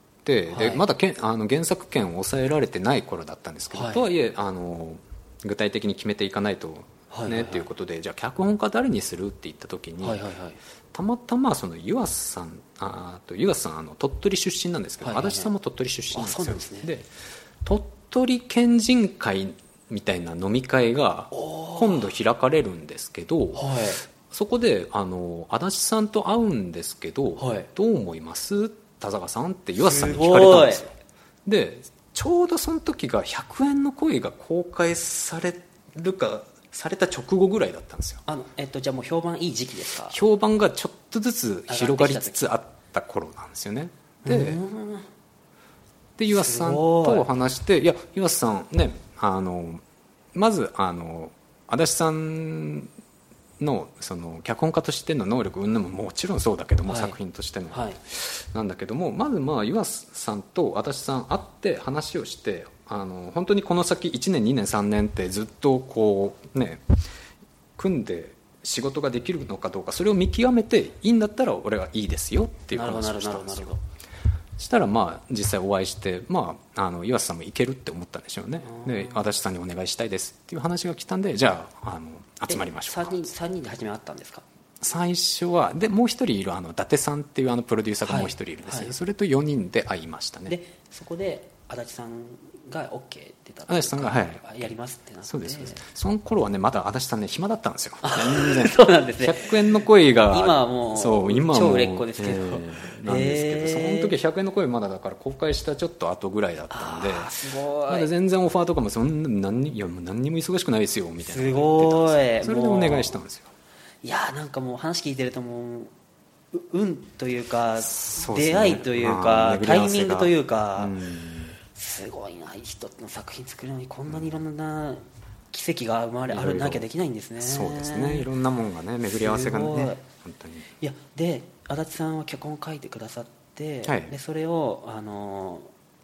はい、でまだけあの原作権を抑えられてない頃だったんですけど、はい、とはいえあの具体的に決めていかないとね、はいはいはい、っていうことでじゃあ脚本家誰にするって言った時に、はいはいはい、たまたまその湯浅さんあと湯浅さんあの鳥取出身なんですけど、はいはいはい、足立さんも鳥取出身なんですよ。あ、そうなんですね。で鳥取県人会みたいな飲み会が今度開かれるんですけど、はい、そこであの足立さんと会うんですけど、はい、どう思います田坂さんって湯浅さんに聞かれたんですよ。でちょうどその時がひゃくえんの恋が公開されるかされた直後ぐらいだったんですよ。 あの、えっと、じゃあもう評判いい時期ですか？ 評判がちょっとずつ広がりつつあった頃なんですよね。でで湯浅さんと話していや湯浅さんねあのまずあの足立さん の, その脚本家としての能力云々ももちろんそうだけども、はい、作品としての、はい、なんだけどもまずまあ湯浅さんと足立さん会って話をしてあの本当にこの先いちねんにねんさんねんってずっとこうね組んで仕事ができるのかどうかそれを見極めていいんだったら俺はいいですよっていう話をしたんですよ。したらまあ実際お会いして、まあ、あの岩瀬さんもいけるって思ったんでしょうね。で足立さんにお願いしたいですっていう話が来たんでじゃあ、 あの集まりましょうか。 さんにん, さんにんで初め会ったんですか？最初はでもう一人いるあの伊達さんっていうあのプロデューサーがもう一人いるんですよ、はいはい、それとよにんで会いましたね。でそこで足立さんが OK って言った足立さんが、はい、 やりますってなってそうですそうです。その頃はねまだ足立さんね暇だったんですよ。 全然そうなんですね。 ひゃくえんの恋が今はもうそう今はもう超売れっ子ですけど、えー、 なんですけど、その時はひゃくえんの恋まだだから公開したちょっと後ぐらいだったんで、 すごいまだ全然オファーとかもそんな何にいやもう何にも忙しくないですよみたいなすごいそれでお願いしたんですよ。 いやなんかもう話聞いてるともう運というか、ね、出会いというかタイミングというか、うん、すごいな一つの作品作るのにこんなにいろんな奇跡が生まれあるなきゃできないんですね。 そうですねいろんなもんがね巡り合わせがね本当にいやで足立さんは脚本を書いてくださって、はい、でそれをあの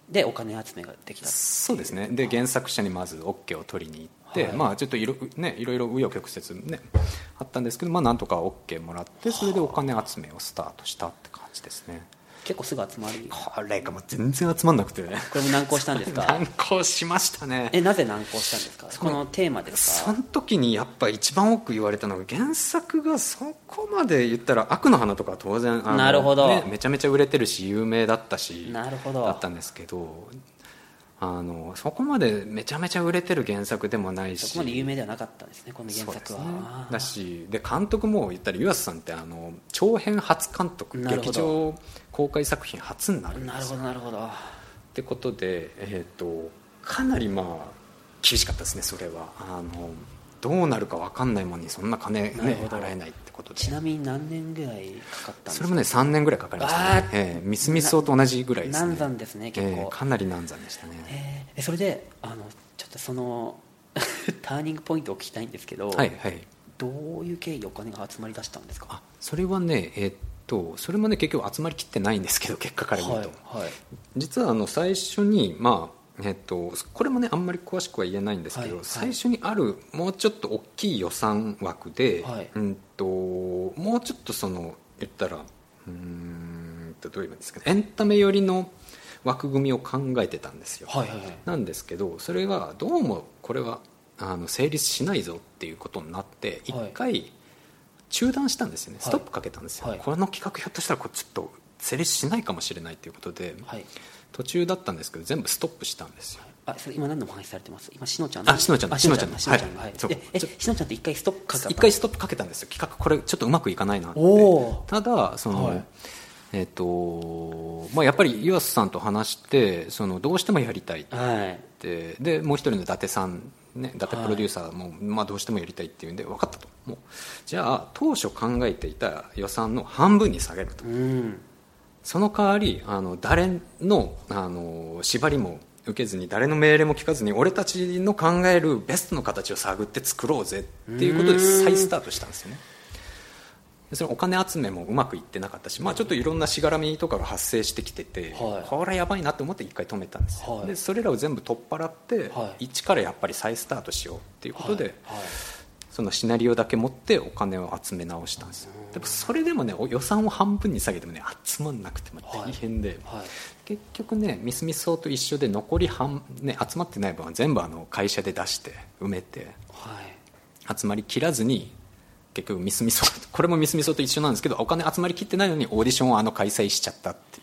でお金集めができた。 そうですね。で原作者にまず OK を取りに行って、はい、まあちょっといろ、ね、いろいろ紆余曲折ねあったんですけど、まあなんとか OK もらって、それでお金集めをスタートしたって感じですね。 結構すぐ集まり、 これがもう全然集まんなくて、ね、 これも難航したんですか？ 難航しましたね。 え、なぜ難航したんですか？このテーマですか？ その時にやっぱ一番多く言われたのが、原作がそこまで言ったら悪の花とかは当然あの、 なるほど、 ね、めちゃめちゃ売れてるし有名だったし、 なるほど、 だったんですけど、あのそこまでめちゃめちゃ売れてる原作でもないし、 そこまで有名ではなかったんですね、この原作は。 そうですね、だしで監督も言ったら湯浅さんってあの長編初監督、劇場公開作品初になるんですよ。 なるほどなるほど。 ってことで、えー、とかなりまあ厳しかったですね。それはあのどうなるか分かんないものにそんな金、ね、払えないってことで。 ちなみに何年ぐらいかかったんですか？ それもねさんねんぐらいかかりましたね、えー、ミスミスソーと同じぐらいですね。 難産ですね結構、 えー、かなり難産でしたね。 えー、それであのちょっとそのターニングポイントを聞きたいんですけど、 はいはい、 どういう経緯でお金が集まりだしたんですか？ あ、それはね、えー、っとそれもね結局集まりきってないんですけど、結果から言うと、 はいはい、 実はあの最初にまあえっと、これもねあんまり詳しくは言えないんですけど、はいはい、最初にあるもうちょっと大きい予算枠で、はい、うんともうちょっとその言ったらうーんとどう言えばいいんですかね、エンタメ寄りの枠組みを考えてたんですよ、はいはいはい、なんですけどそれがどうもこれはあの成立しないぞっていうことになって一回中断したんですよね、はい、ストップかけたんですよ、はい、これの企画ひょっとしたらこれちょっと成立しないかもしれないということで、はい、途中だったんですけど全部ストップしたんですよ。 あ、それ今何のお話されてます？今しのちゃん、 あ、しのちゃん、しのちゃん、 しのちゃん、はい、ええしのちゃんって一回ストップかけた？ 一回ストップかけたんですよ。企画これちょっとうまくいかないなって。ただその、はい、えっとまあやっぱり湯浅さんと話してそのどうしてもやりたいって、はい、でもう一人の伊達さんね、伊達プロデューサーも、はい、まあ、どうしてもやりたいっていうんで分かったと、もうじゃあ当初考えていた予算の半分に下げると、うん、その代わりあの誰の、あの縛りも受けずに誰の命令も聞かずに俺たちの考えるベストの形を探って作ろうぜっていうことで再スタートしたんですよね。そのお金集めもうまくいってなかったし、まあ、ちょっといろんなしがらみとかが発生してきてて、はい、これやばいなと思って一回止めたんですよ、はい、でそれらを全部取っ払って、はい、一からやっぱり再スタートしようっていうことで、はいはい、そのシナリオだけ持ってお金を集め直したんですよ。でもそれでもね予算を半分に下げてもね集まんなくても大変で、はいはい、結局ねミスミスソーと一緒で残り半、ね、集まってない分は全部あの会社で出して埋めて、はい、集まりきらずに結局ミスミソこれもミスミソと一緒なんですけどお金集まりきってないのにオーディションをあの開催しちゃったっていう。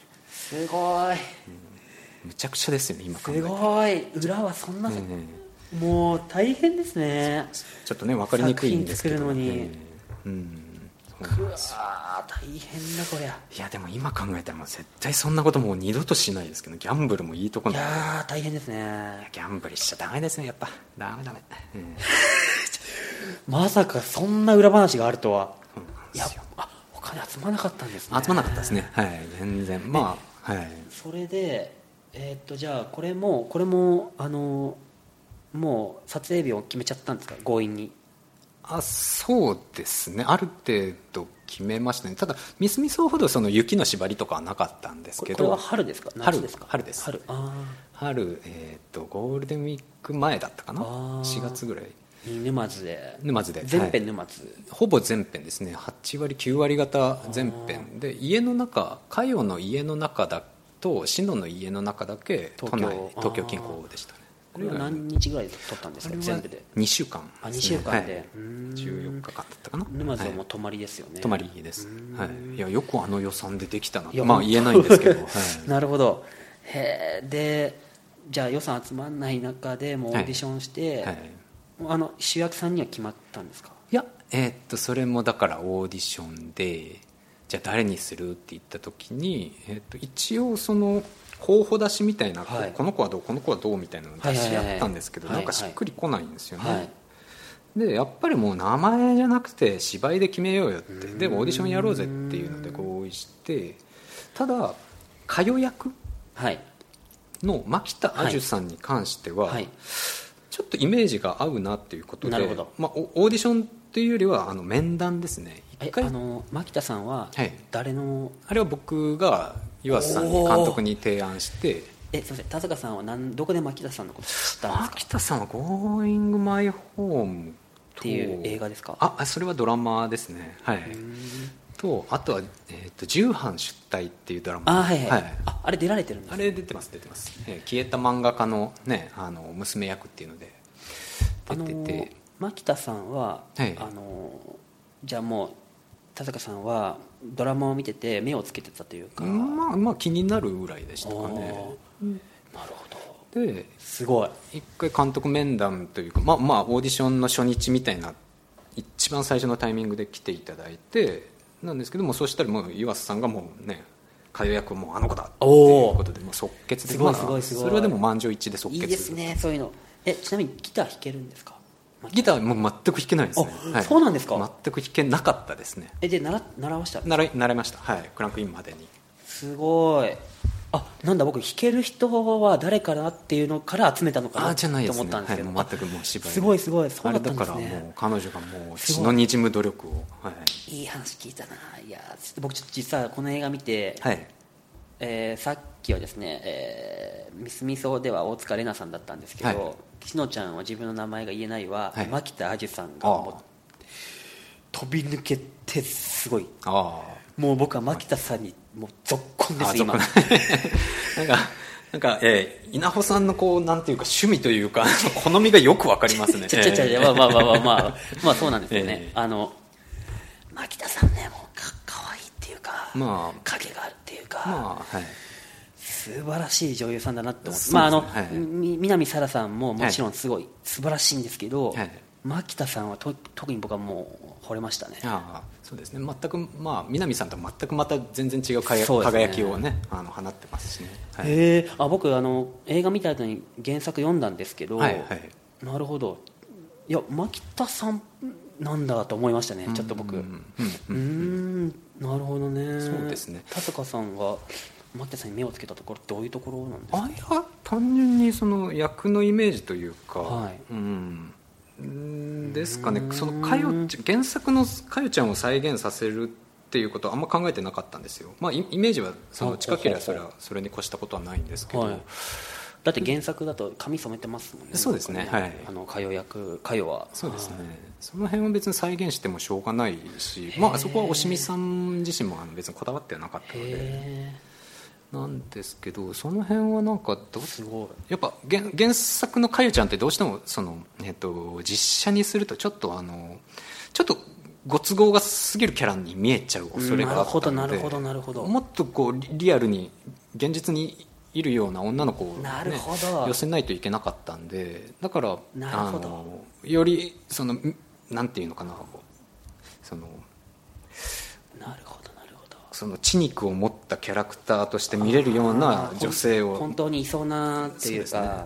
すごい、うん、 むちゃくちゃですよね今考えて。 すごい、裏はそんな、ね、もう大変ですね。 ちょっとね分かりにくいんですけど、 作るのに、 ね、うん、 うわ大変だこりゃ。 いやでも今考えたらもう絶対そんなこともう二度としないですけど、ギャンブルもいいとこなんで。 いや大変ですね。 ギャンブルしちゃダメですねやっぱ。ダメダメ、うんまさかそんな裏話があるとは。いや、あ、お金集まらなかったんですね。 集まらなかったですね、はい、全然。まあ、はい、 それで、えー、っとじゃあこれもこれもあのもう撮影日を決めちゃったんですか、強引に。 あ、そうですね、ある程度決めましたね。ただミスミソほどその雪の縛りとかはなかったんですけど。 これは春ですか、夏ですか？ 春です。 春、あ春、えー、とゴールデンウィーク前だったかな、しがつぐらい。 沼津で沼津で全編沼津、はい、 ほぼ全編ですね。はちわりきゅうわり方全編で、家の中佳代の家の中だと篠の家の中だけ都内東京近郊でしたね。 これは何日ぐらいで撮ったんですか？全部でにしゅうかんですね。 あ、にしゅうかんで、 はい、じゅうよっかかんだったかな。 沼津はもう泊まりですよね、はい、 泊まりです、はい、いやよくあの予算でできたな、まあ言えないんですけど、はい、 なるほど。へえ。でじゃあ予算集まらない中でもうオーディションして、はいはい、あの主役さんには決まったんですか？ いや、えー、っとそれもだからオーディションでじゃあ誰にするって言った時に、えー、っと一応その候補出しみたいな、はい、この子はどうこの子はどうみたいなのを出し合ったんですけど、なんかしっくりこないんですよね、はいはい、でやっぱりもう名前じゃなくて芝居で決めようよって、でもオーディションやろうぜっていうので合意して、ただ佳代役の牧田あじゅさんに関しては、はいはい、ちょっとイメージが合うなっていうことで、まあ、オーディションっていうよりはあの面談ですね。 一回あの牧田さんは誰の、はい、 あれは僕が湯浅さんに監督に提案して、 えすみません、田坂さんは何どこで牧田さんのこと知ったんですか？ 牧田さんは「ゴーイングマイホーム」 っていう映画ですか？ あ、それはドラマですね。はい。とあとは、えーと「重版出退」っていうドラマ。 あ、はいはい、はい、あ, あれ出られてるんですか？ あれ出てます出てます、えー、消えた漫画家の、ね、あの娘役っていうので出てて、あの牧田さんは、はい、あのじゃあもう田坂さんはドラマを見てて目をつけてたというか、 まあ、まあ気になるぐらいでしたかね。 なるほど。 ですごい一回監督面談というか、まあ、まあオーディションの初日みたいな一番最初のタイミングで来ていただいてなんですけども、そうしたらもう岩瀬さんがもうね歌謡役はもうあの子だっていうことでもう即決で、 すごいすごいすごい、 それはでも満場一致で即決。 いいですねそういうの。えちなみにギター弾けるんですか？ ギターもう全く弾けないですね。 はい、そうなんですか？ 全く弾けなかったですね。 えで習習わしたんですか？ 習い習いました。はい、クランクインまでに。 すごい。あ、なんだ僕弾ける人は誰かなっていうのから集めたのかなと思ったんですけど、 はい、全くもう芝居すごいすごい、そうだったんですね。 あれだからもう彼女がもう血のにじむ努力を、はい、 いい話聞いたな。いや僕ちょっと実はこの映画見て、 はい、 えー、さっきはですね、えー、ミスミソでは大塚玲奈さんだったんですけど、はい、しのちゃんは自分の名前が言えないは、はい、牧田あじゅさんがもう飛び抜けてすごい。あもう僕は牧田さんにもうぞっこんです今。なんかなんか、えー、稲穂さんのこうなんていうか趣味というか好みがよくわかりますね。 ちゃちゃちゃ、まあまあまあまあまあまあそうなんですよね。えー、あの牧田さんねもうか可愛いっていうか、まあ、影があるっていうか、まあはい、素晴らしい女優さんだなって思って、ね、まああの、はい、南沙羅さんももちろんすごい素晴らしいんですけど、はい、牧田さんはと特に僕はもう惚れましたね。 ああそうですね。全くまあ南さんとは全くまた全然違う輝きをねあの放ってますしね。 はい、へえ。あ僕あの映画見た後に原作読んだんですけど、はいはい、なるほど。いや牧田さんなんだと思いましたね。ちょっと僕うんうん、なるほどね。 そうですね。 田坂さんが牧田さんに目をつけたところってどういうところなんですか？ あいや単純にその役のイメージというか、はい、うんですかね。そのかよ原作のかよちゃんを再現させるっていうことはあんま考えてなかったんですよ。まあ、イメージはその近ければそれはそれに越したことはないんですけど、はい、 だって原作だと髪染めてますもんね。 そうですね、はい、 あのかよ役かよはそうですね、はい、その辺は別に再現してもしょうがないし、まあ、そこは押見さん自身もあの別にこだわってはなかったのでなんですけど、その辺はなんかどうすごいやっぱ 原, 原作のかよちゃんってどうしてもその、えっと、実写にするとちょっとあのちょっとご都合が過ぎるキャラに見えちゃう恐れがあったので、 なるほどなるほどなるほど、 もっとこうリアルに現実にいるような女の子を、ね、 なるほど寄せないといけなかったんで、だからなるほどあのよりそのなんていうのかなそのなるほどその血肉を持ったキャラクターとして見れるような女性を本当にいそうなっていうか、ねはい、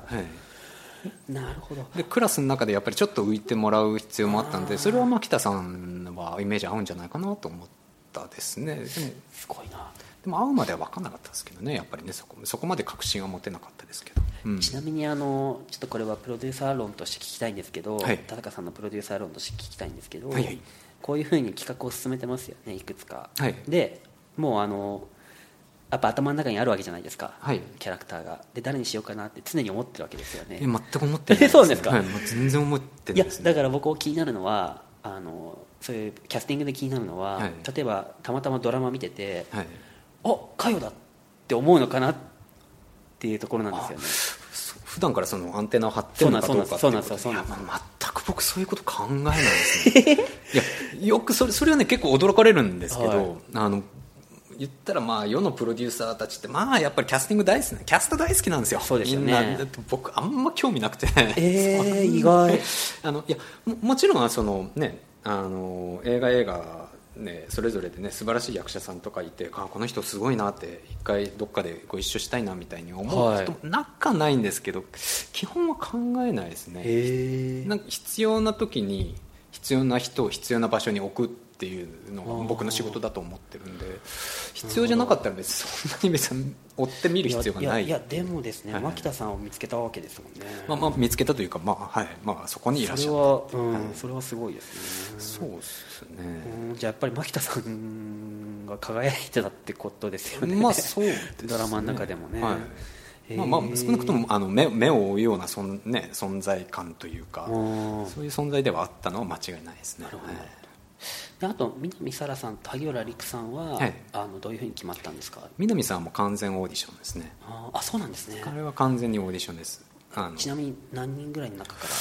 なるほど。 でクラスの中でやっぱりちょっと浮いてもらう必要もあったんで、それは牧田さんはイメージ合うんじゃないかなと思ったですね。でもすごいな。 でも合うまでは分からなかったですけどね、やっぱりね、そこ、そこまで確信は持てなかったですけど、 うん、ちなみにあのちょっとこれはプロデューサー論として聞きたいんですけど、はい、田中さんのプロデューサー論として聞きたいんですけど、はいはい、こういうふうに企画を進めてますよね、いくつか、はい、でもうあのやっぱ頭の中にあるわけじゃないですか、はい、キャラクターがで誰にしようかなって常に思ってるわけですよね。 え全く思ってないです、ね、 そうですか、 はい、もう全然思ってないですね。 いやだから僕気になるのはあのそういうキャスティングで気になるのは、はい、例えばたまたまドラマ見てて、はい、あかよだって思うのかなっていうところなんですよね。 普段からそのアンテナを張ってるのかどうかっていうこと。 そうなんですよ、そうなんですよ。 全く僕そういうこと考えないですねいやよくそれ、それはね結構驚かれるんですけど、はい、あの言ったらまあ世のプロデューサーたちってまあやっぱりキャスティング大好きなキャスト大好きなんですよ。 そうですよね。みんな僕あんま興味なくてえー、意外あのいや も, もちろんその、ね、あの映画映画ね、それぞれでね素晴らしい役者さんとかいて、あこの人すごいなって一回どっかでご一緒したいなみたいに思う人もなかないんですけど、はい、基本は考えないですね。へなんか必要な時に必要な人を必要な場所に置くっていうのが僕の仕事だと思ってるんで、必要じゃなかったら別にそんなに別に追って見る必要がない。 いやいやでもですね、はい、牧田さんを見つけたわけですもんね。 まあ、まあ見つけたというか、まあはいまあ、そこにいらっしゃった。 それは、うんはい、それはすごいですね。 そうですね、 うん、じゃあやっぱり牧田さんが輝いてたってことですよね。 まあそうですねドラマの中でもね、はい、 まあ、まあ少なくともあの 目, 目を追うようなそん、ね、存在感というかそういう存在ではあったのは間違いないですね。 なるほど、はい、であと南沙良さんと萩原利久さんは、はい、あのどういうふうに決まったんですか？ 南さんはもう完全オーディションですね。 ああ、そうなんですね。 彼は完全にオーディションです。あのちなみに何人ぐらいの中から？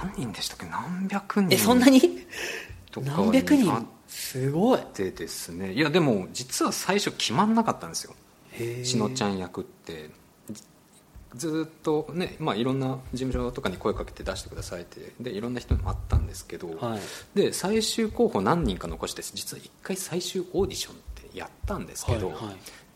何人でしたっけ？何百人。 え、そんなにとか何百人、すごい。 でですね、いやでも実は最初決まんなかったんですよ。しのちゃん役ってずっとね、まあ、いろんな事務所とかに声かけて出してくださいってでいろんな人にもあったんですけど、はい、で最終候補何人か残して実は一回最終オーディションってやったんですけど、はいはい、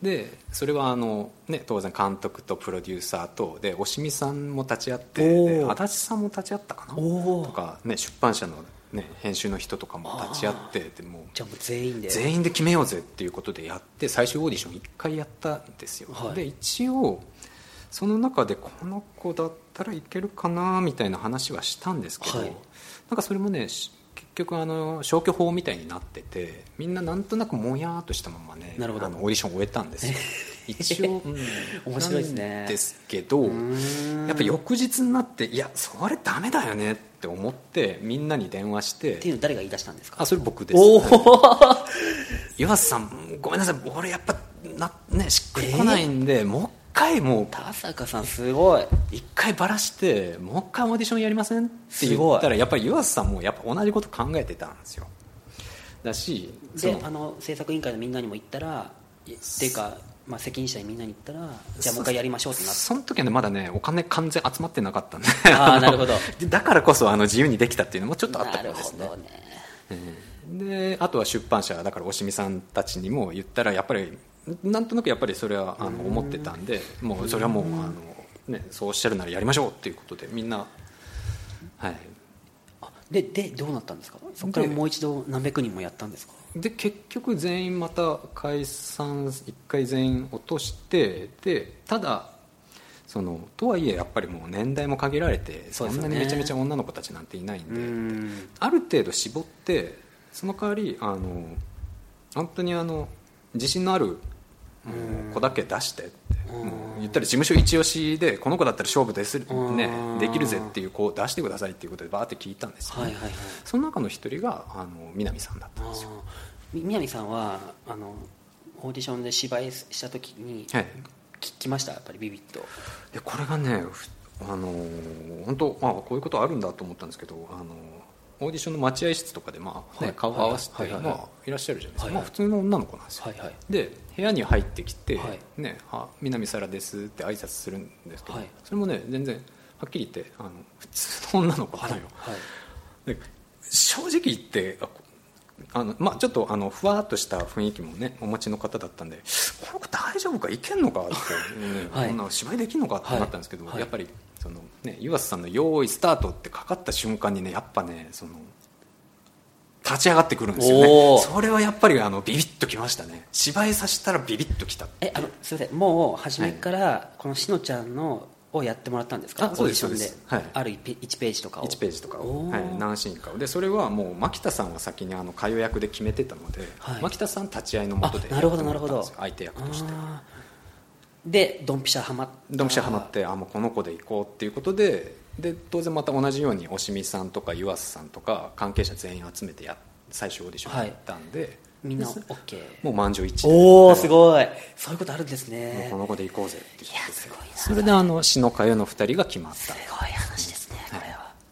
でそれはあの、ね、当然監督とプロデューサーとで押見さんも立ち会ってで足立さんも立ち会ったかなとか、ね、出版社の、ね、編集の人とかも立ち会ってでもうじゃあもう全員で全員で決めようぜっていうことでやって最終オーディションいっかいやったんですよ、はい、で一応その中でこの子だったらいけるかなみたいな話はしたんですけど、はい、なんかそれもね結局あの消去法みたいになっててみんななんとなくもやーっとしたままねあのオーディションを終えたんですよ一応、うん、 面白いですね。 なんですけどやっぱ翌日になっていやそれダメだよねって思ってみんなに電話してっていうの誰が言い出したんですか？ あそれ僕です。 お岩瀬さんごめんなさい俺やっぱな、ね、しっくりこないんで、えー、もう一回もう田坂さんすごい一回バラしてもう一回オーディションやりませんって言ったらやっぱり湯浅さんもやっぱ同じこと考えてたんですよ。だしであの制作委員会のみんなにも言ったらっていうか、まあ、責任者にみんなに言ったらじゃあもう一回やりましょうってなってそ, その時はねまだねお金完全集まってなかったんでああなるほどだからこそあの自由にできたっていうのもちょっとあったからですね。 なるほどね、 うん、であとは出版社だから押見さんたちにも言ったらやっぱりなんとなくやっぱりそれはあの思ってたんでもうそれはもうあの、ね、そうおっしゃるならやりましょうっていうことでみんな、はい、 あ で, でどうなったんですか？そこからもう一度何百人もやったんですか？ で結局全員また解散一回全員落としてでただそのとはいえやっぱりもう年代も限られてそんなにめちゃめちゃ女の子たちなんていないんで、んある程度絞ってその代わりあの本当にあの自信のある子だけ出してってもう言ったら事務所一押しでこの子だったら勝負です、ね、できるぜっていう子を出してくださいっていうことでバーって聞いたんですよ、ねはいはいはい、その中の一人があの南さんだったんですよ。 南さんはあのオーディションで芝居した時に、はい、聞きましたやっぱりビビッと。いやこれがねあの本当あこういうことあるんだと思ったんですけどあのオーディションの待合室とかで、まあねはい、顔を合わせて、はいはいはいまあ、いらっしゃるじゃないですか、はいはいまあ、普通の女の子なんですよ、はいはい、で部屋に入ってきて、はいね、あ南沙良ですって挨拶するんですけど、はい、それもね全然はっきり言ってあの普通の女の子なのよ、はいはい、で正直言ってあの、まあ、ちょっとあのふわっとした雰囲気もねお持ちの方だったんでこの子大丈夫かいけんのかって、ねはい、こんな芝居できんのかってなったんですけど、はい、やっぱりそのね、湯浅さんの用意スタートってかかった瞬間にねやっぱねその立ち上がってくるんですよね。それはやっぱりあのビビッときましたね。芝居させたらビビッときた。 えあのすいませんもう初めからこのしのちゃんのをやってもらったんですか？ あそうですそうです、 はい、あるいちページとかをいちページとかを、はい、何シーンかをでそれはもう牧田さんは先にあの歌謡役で決めてたので、はい、牧田さん立ち会いのもとでやってもらったんですよ相手役として。 でドンピシャハマってドンピシャハマってあもうこの子で行こうっていうことでで当然また同じように押見さんとか湯浅さんとか関係者全員集めてや最終オーディションやったんで、はい、 みんな OK もう満場一致でおおすごいそういうことあるんですね。 もうこの子で行こうぜっていやすごいな。 それであの詩の歌謡のふたりが決まったすごい話ですねこれは、はい、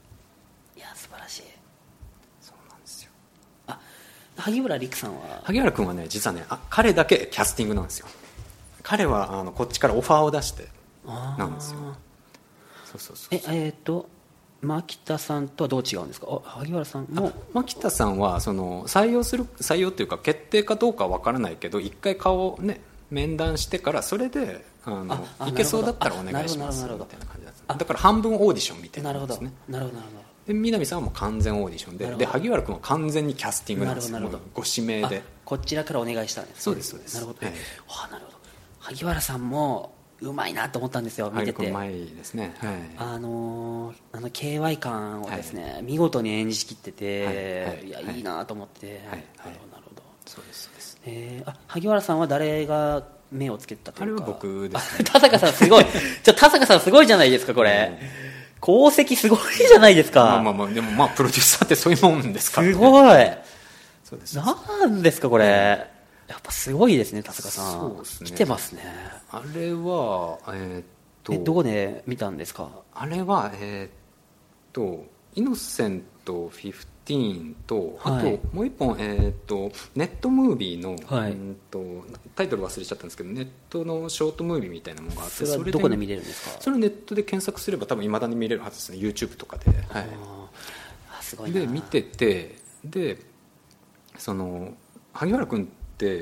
いや素晴らしい。 そうなんですよ。 あ萩原陸さんは萩原君はね実はねあ彼だけキャスティングなんですよ。彼はあのこっちからオファーを出してなんですよ。そうそうそうええー、っと牧田さんとはどう違うんですか？萩原さんも牧田さんはその採用する採用っていうか決定かどうかは分からないけど一回顔をね面談してからそれであのあいけそうだったらお願いしますみたいな感じだった。だから半分オーディションみたいな感じですね。 なるほどなるほど。 で南さんはもう完全オーディションでで萩原君は完全にキャスティングなんですよ。ご指名でこちらからお願いしたんです。 そうですそうです。 なるほど、ええ、はあ、なるほど。萩原さんもうまいなと思ったんですよ見てて。 うまいですね、はい、 あのあの ケーワイ 感をですね、はい、見事に演じきってて、はいはい、いやいいなと思って、はいはい、なるほどなるほど。 そうですそうです。 えー、あ萩原さんは誰が目をつけたというか。 あれは僕ですね。 田坂さんすごいちょ田坂さんすごいじゃないですかこれ、うん、功績すごいじゃないですか。 まあまあまあでもまあプロデューサーってそういうもんですからね。 すごい。 そうです。 なんですかこれ、やっぱすごいですね田坂さん。 そうですね。 来てますね。 あれはえー、っとえどこで見たんですか。 あれはえー、っとイノセントフィフティーンと、はい、あともう一本、えー、とネットムービーの、はい、うんとタイトル忘れちゃったんですけどネットのショートムービーみたいなものがあって、 それはどこで見れるんですか。 それをネットで検索すれば多分いまだに見れるはずですね。 YouTube とかで、はい、 あすごいな。 で見てて、でその萩原君って、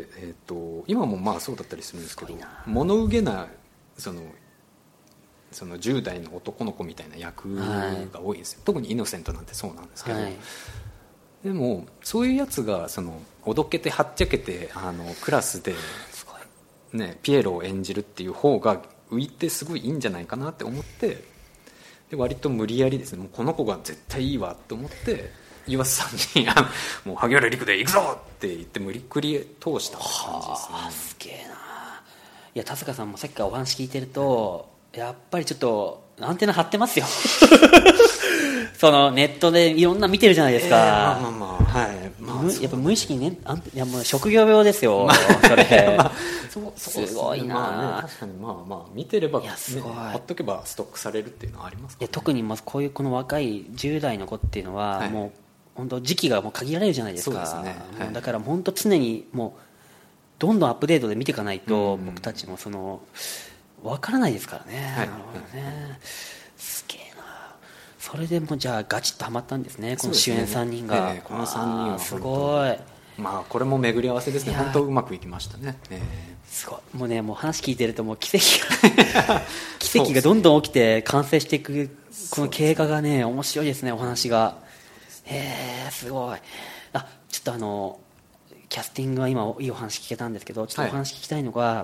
えー、と今もまあそうだったりするんですけど物憂げなそのそのじゅう代の男の子みたいな役が多いんですよ、はい、特にイノセントなんてそうなんですけど、はい、でもそういうやつがそのおどけてはっちゃけてあのクラスで、ね、ピエロを演じるっていう方が浮いてすごいいいんじゃないかなって思って、で割と無理やりですね、もうこの子が絶対いいわと思って岩瀬さんにもう萩原陸で行くぞって言って無理くり通したって感じですね。 はあ、すげえな。いや田坂さんもさっきからお話聞いてると、やっぱりちょっとアンテナ張ってますよそのネットでいろんな見てるじゃないですか、えー、まあまあまあ、はいまあ、やっぱ無意識にね、あんいやもう職業病ですよ、まあ、それ、まあ、そうそうすごいな、まあね、確かにまあまあ見てれば、ね、貼っとけばストックされるっていうのはありますか、ね、いや特にまずこういうこの若いじゅう代の子っていうのは、はい、もう本当時期がもう限られるじゃないですか。そうですね、はい、だから本当常にもうどんどんアップデートで見ていかないと、うん、僕たちもその分からないですからね、はい、なるほどね、すげえな。それでもじゃあガチッとハマったんですね、この主演さんにんが、ねえー、 このさんにんはすごい、 まあこれも巡り合わせですね、本当うまくいきましたね、えー、 すごい。もうね、もう話聞いてるともう奇跡が奇跡がどんどん起きて完成していくこの経過がね面白いですね、お話が。へえ、すごい。あ、ちょっとあのキャスティングは今いいお話聞けたんですけど、ちょっとお話聞きたいのが、はい、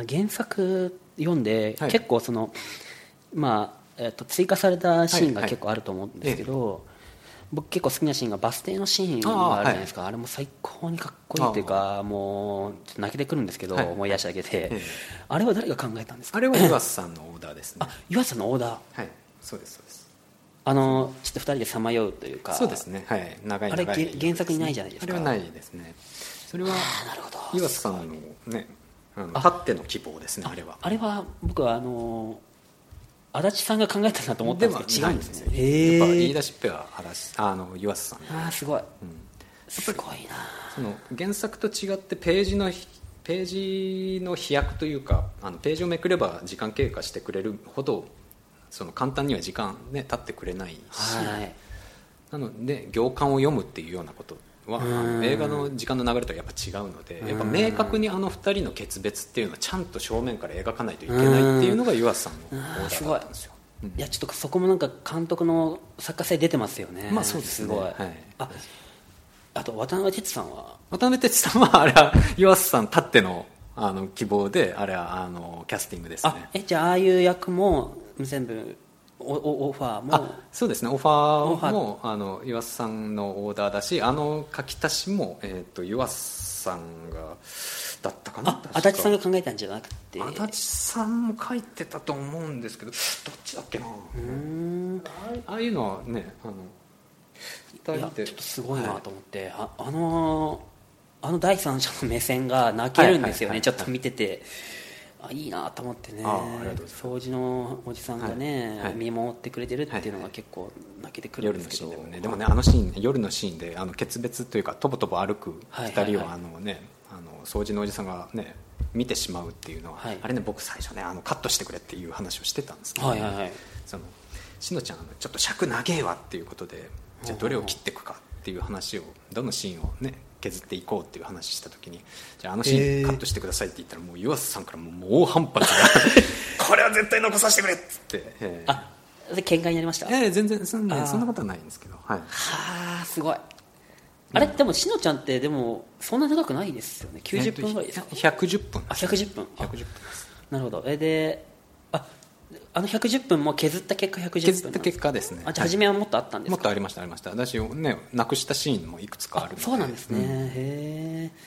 原作読んで、はい、結構その、まあえっと、追加されたシーンが結構あると思うんですけど、はいはい、僕結構好きなシーンがバス停のシーンがあるじゃないですか。 あ,、はい、あれも最高にかっこいいというか、もうちょっと泣けてくるんですけど、はい、思い出しただけで、はい、あれは誰が考えたんですか。 あれは岩瀬さんのオーダーですね。 あ、岩瀬さんのオーダー。 はい、そうですそうです。 あのちょっとふたりでさまようというか。 そうですね、はい、長い長い、 あれ原作にないじゃないですか。 あれはないですね。それは岩瀬さんのね、あのたっての希望ですね。あれはあれは僕はあの足立さんが考えたなと思ったんですけど違うんですね。 へー、やっぱ言い出しっぺはあの岩瀬さん。 ああすごい、うん、 すごいな。その原作と違ってページのページの飛躍というか、あのページをめくれば時間経過してくれるほどその簡単には時間ね経ってくれないし、はい、なので行間を読むっていうようなことはあの映画の時間の流れとはやっぱ違うので、やっぱ明確にあのふたりの決別っていうのはちゃんと正面から描かないといけないっていうのが岩瀬さんのオーダーだったんですよ。うん、いやちょっとそこもなんか監督の作家性出てますよね。 まあそうですね、 すごい、 はい、 あ, あと渡辺哲さんは渡辺哲さんはあれは岩瀬さんたってのあの希望で、あれはあのキャスティングですね。 あえじゃあああいう役も全部オ, オ, オファーも。 あそうですね、オファーもあの岩瀬さんのオーダーだし、あの書き足しも、えー、と岩瀬さんがだったかな。 あ足立さんが考えたんじゃなくて足立さんも書いてたと思うんですけど、どっちだっけな。うーん あ, ああいうのはね、あのふたりでちょっとすごいなと思って、はい、あ, あのあの第三者の目線が泣けるんですよね、はいはいはいはい、ちょっと見ててあいいなと思ってね。掃除のおじさんがね、はいはい、見守ってくれてるっていうのが結構泣けてくるんですけど、 夜のシーンでもね、でもね、あのシーン、夜のシーンであの決別というかとぼとぼ歩くふたりを、はいはいはい、あのね、あの掃除のおじさんがね見てしまうっていうのは、はい、あれね、僕最初ねあのカットしてくれっていう話をしてたんですけど、ね、はいはいはい、そのしのちゃんちょっと尺長えわっていうことで、じゃあどれを切っていくかっていう話を、どのシーンをね削っていこうっていう話した時に、じゃああのシーンカットしてくださいって言ったら、もう岩瀬さんからもう猛反発がこれは絶対残させてくれっつって、えー、 あで喧嘩になりました。 えー、全然そんな、そんなことはないんですけど、はい、 はあすごい。あれでもしのちゃんってでもそんな長くないですよね。きゅうじゅっぷんぐらいですか。 ひゃくじゅっぷん、 あひゃくじゅっぷん、 ひゃくじゅっぷんです。 なるほど。えでああのひゃくじゅっぷんも削った結果ひゃくじゅっぷん削った結果ですね。 あじゃあ初めはもっとあったんですか。 もっとありましたありました。私ねなくしたシーンもいくつかあるので。 そうなんですね、うん、へえ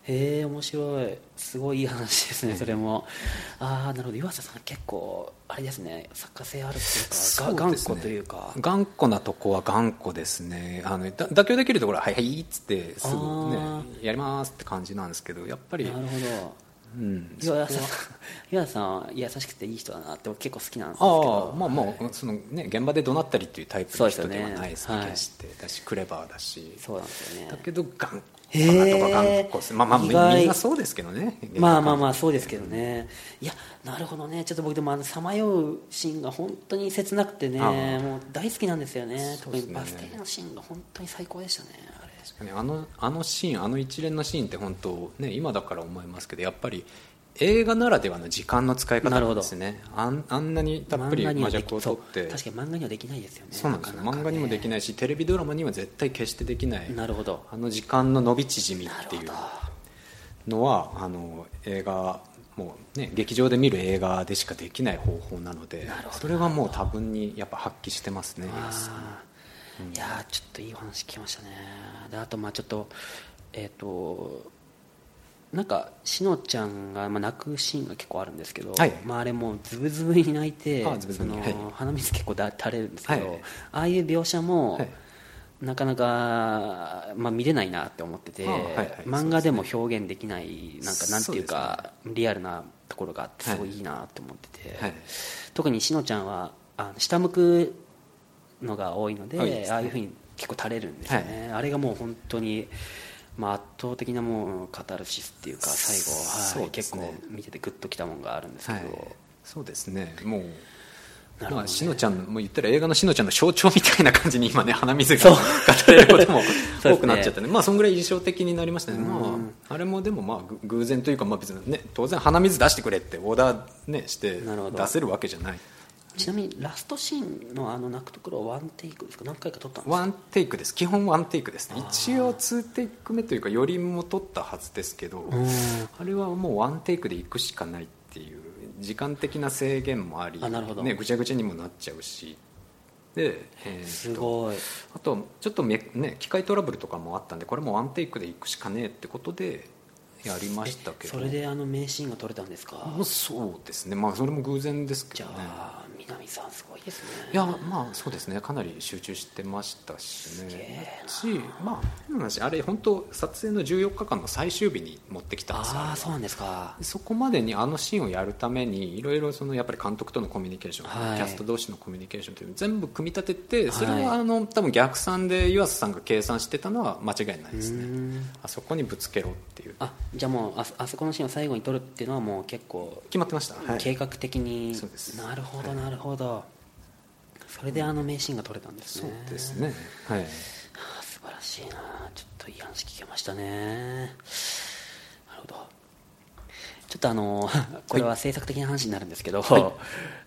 へえ面白い、すごいいい話ですね、それも。ああなるほど、湯浅さん結構あれですね、作家性あるっていうか、頑固というか。 頑固なとこは頑固ですね。あのだ妥協できるところははいはいっつってすぐねやりますって感じなんですけど、やっぱりなるほど、うん、湯浅さんは優しくていい人だなって結構好きなんですけど、 あまあまあ、はい、そのね、現場で怒鳴ったりっていうタイプの人ではないですね、決してだしクレバーだし、 そうなんですよね、 だけど頑固とか頑固です、まあまあみんなそうですけどね、 まあまあまあそうですけどね、いやなるほどね、ちょっと僕でもさまようシーンが本当に切なくてね、もう大好きなんですよね、特にバス停のシーンが本当に最高でしたね。あれ確かにあの、あのシーン、あの一連のシーンって本当、ね、今だから思いますけど、やっぱり映画ならではの時間の使い方なんですね。あ ん, あんなにたっぷり魔弱を取って、 確かに漫画にはできないですよね。 そうなんですよ、なかなかね、漫画にもできないしテレビドラマには絶対決してできない、 なるほど、 あの時間の伸び縮みっていうのはあの映画もう、ね、劇場で見る映画でしかできない方法なので、それはもう多分にやっぱ発揮してますね。 うん、いやちょっといいお話聞きましたね。であとまあちょっとえっ、ー、となんかしのちゃんが、まあ、泣くシーンが結構あるんですけど、はい、まあ、あれもうズブズブに泣いて、あその、はい、鼻水結構だ垂れるんですけど、はい、ああいう描写も、はい、なかなか、まあ、見れないなって思ってて、はいはい、漫画でも表現できないなんかなんていうか、ね、リアルなところがあってすごいいいなって思ってて、はい、特にしのちゃんはあの下向くのが多いので、はい、ああいうふうに結構垂れるんですよね、はい、あれがもう本当にまあ、圧倒的なもうカタルシスっていうか最後、はい、結構見ててグッときたものがあるんですけど、はい、 そうですね、もう、ね、まあ、しのちゃんも言ったら映画のしのちゃんの象徴みたいな感じに今ね鼻水が語れることも多くなっちゃったね、まあそんぐらい印象的になりましたね、まあ、あれもでもまあ偶然というか、まあ、別にね当然鼻水出してくれってオーダー、ね、して出せるわけじゃない。 ちなみにラストシーンのあの泣くところはワンテイクですか、何回か撮ったんですか。 ワンテイクです、基本ワンテイクですね。一応ツーテイク目というかよりも撮ったはずですけど、あれはもうワンテイクで行くしかないっていう時間的な制限もあり、 あ、なるほど、 ね、ぐちゃぐちゃにもなっちゃうしで、えー、 すごい。 あとちょっとめ、ね、機械トラブルとかもあったんでこれもワンテイクで行くしかねえってことでやりましたけど、 それであの名シーンが撮れたんですか。 そうですね、まあそれも偶然ですけどね。 じゃあ南さんすごいですね。 いやまあそうですね、かなり集中してましたしね。しまあ変な話、あれ本当撮影のじゅうよっかかんの最終日に持ってきたんですよ。 ああそうなんですか。 そこまでにあのシーンをやるためにいろいろそのやっぱり監督とのコミュニケーション、はい、キャスト同士のコミュニケーションというのを全部組み立てて、それはあの、はい、多分逆算で湯浅さんが計算してたのは間違いないですね。あそこにぶつけろっていう。 あじゃあもう あ, あそこのシーンを最後に撮るっていうのはもう結構決まってました、はい、 計画的に。 そうです。 なるほどなるほど、はい、それであの名シーンが撮れたんですね。 そうですね、はい、はあ、素晴らしいな。ちょっといい話聞けましたね。なるほど。ちょっとあのこれは制作的な話になるんですけど、はい、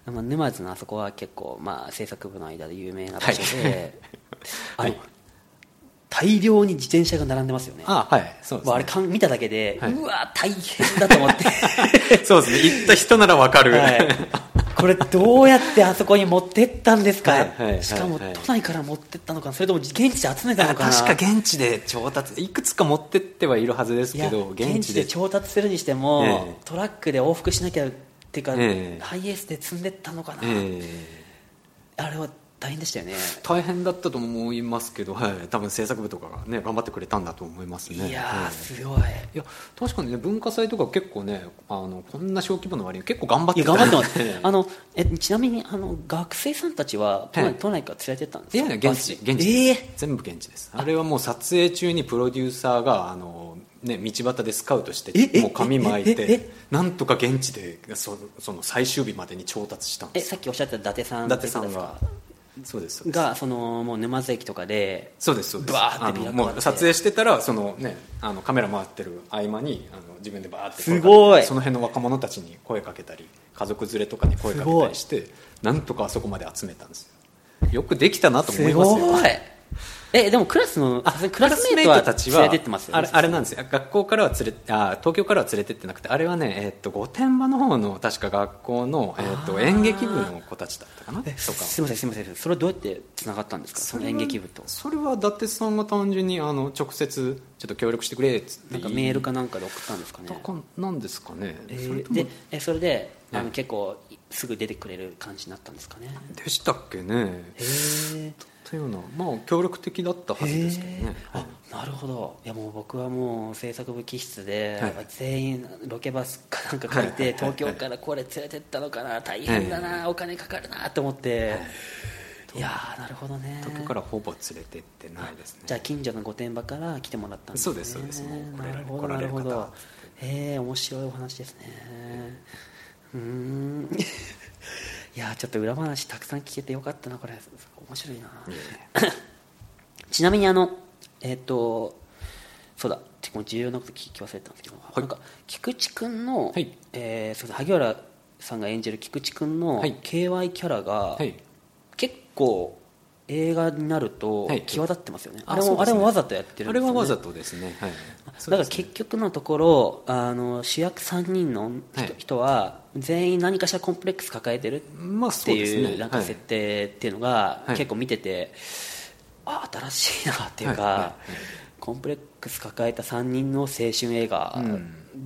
沼津のあそこは結構、まあ、制作部の間で有名な場所で、はい、あの、はい、大量に自転車が並んでますよね。 あ、はい、そうですね。 あれかん見ただけで、はい、うわ大変だと思ってそうですね、行った人ならわかる、はい、 これどうやってあそこに持ってったんですか、 はいはいはい、 しかも都内から持ってったのか、それとも現地で集めたのかな。 確か現地で調達、いくつか持ってってはいるはずですけど、 現地で調達するにしても、えー、トラックで往復しなきゃっていうか、えー、ハイエースで積んでったのかな、えー、あれは大変でしたよね。 大変だったと思いますけど、はい、多分制作部とかが、ね、頑張ってくれたんだと思いますね。 いやー、はい、すごい。 いや確かにね、文化祭とか結構ね、あのこんな小規模の割に結構頑張ってた。 いや頑張ってますあのえちなみにあの学生さんたちは都内、はい、都内から連れてったんですか。 いやいや現地、現地です、えー、全部現地です。あれはもう撮影中にプロデューサーがあの、ね、道端でスカウトしてもう紙巻いてなんとか現地で そ, その最終日までに調達したんです。 えさっきおっしゃった伊達さん伊達さんがそうですそうですがそのもう沼津駅とかでそうですそうですバーってあのもう撮影してたらその、ね、あのカメラ回ってる合間にあの自分でバーってすごいその辺の若者たちに声かけたり家族連れとかに声かけたりしてなんとかあそこまで集めたんですよ。よくできたなと思いますよ。 すごいえでもクラスのクラスメートたちは連れてってますよね。 あれ、あれなんですよ、学校からは連れあ東京からは連れてってなくて、あれはね、えー、っと御殿場の方の確か学校の、えー、っと演劇部の子たちだったかなとか。 すいませんすいません、それはどうやってつながったんですか、その演劇部と。 それは伊達さんが単純にあの直接ちょっと協力してくれっつって、 なんかメールかなんかで送ったんですかね。 なんですかね、 えー、それともでえそれであの、ね、結構すぐ出てくれる感じになったんですかね。 でしたっけね。へえ。というような、まあ協力的だったはずですけどね。 あ、なるほど。いやもう僕はもう制作部気質で、はい、全員ロケバスかなんか借りて東京からこれ連れてったのかな、大変だな、お金かかるなと思って。はい、いやー、なるほどね。 東京からほぼ連れてってないですね。 じゃあ近所の御殿場から来てもらったんですね。 そうですそうです。 なるほどなるほど。へえ、面白いお話ですね。うーんいやちょっと裏話たくさん聞けてよかったな、これ面白いな。ちなみにあのえっ、ー、とそうだ、重要なこと聞き忘れたんですけど、はい、なんか菊池君の、はい、えー、そう萩原さんが演じる菊池君の ケーワイ キャラが、はい、結構映画になると際立ってますよね。はい、あれも、あれもわざとやってるんですよね。 あれはわざとですね。はい、 だから結局のところあの主役さんにんの 人,、はい、人は全員何かしらコンプレックス抱えてるっていうなんか設定っていうのが結構見てて、はい、あ新しいなっていうか、はいはいはい、コンプレックス抱えたさんにんの青春映画、うん、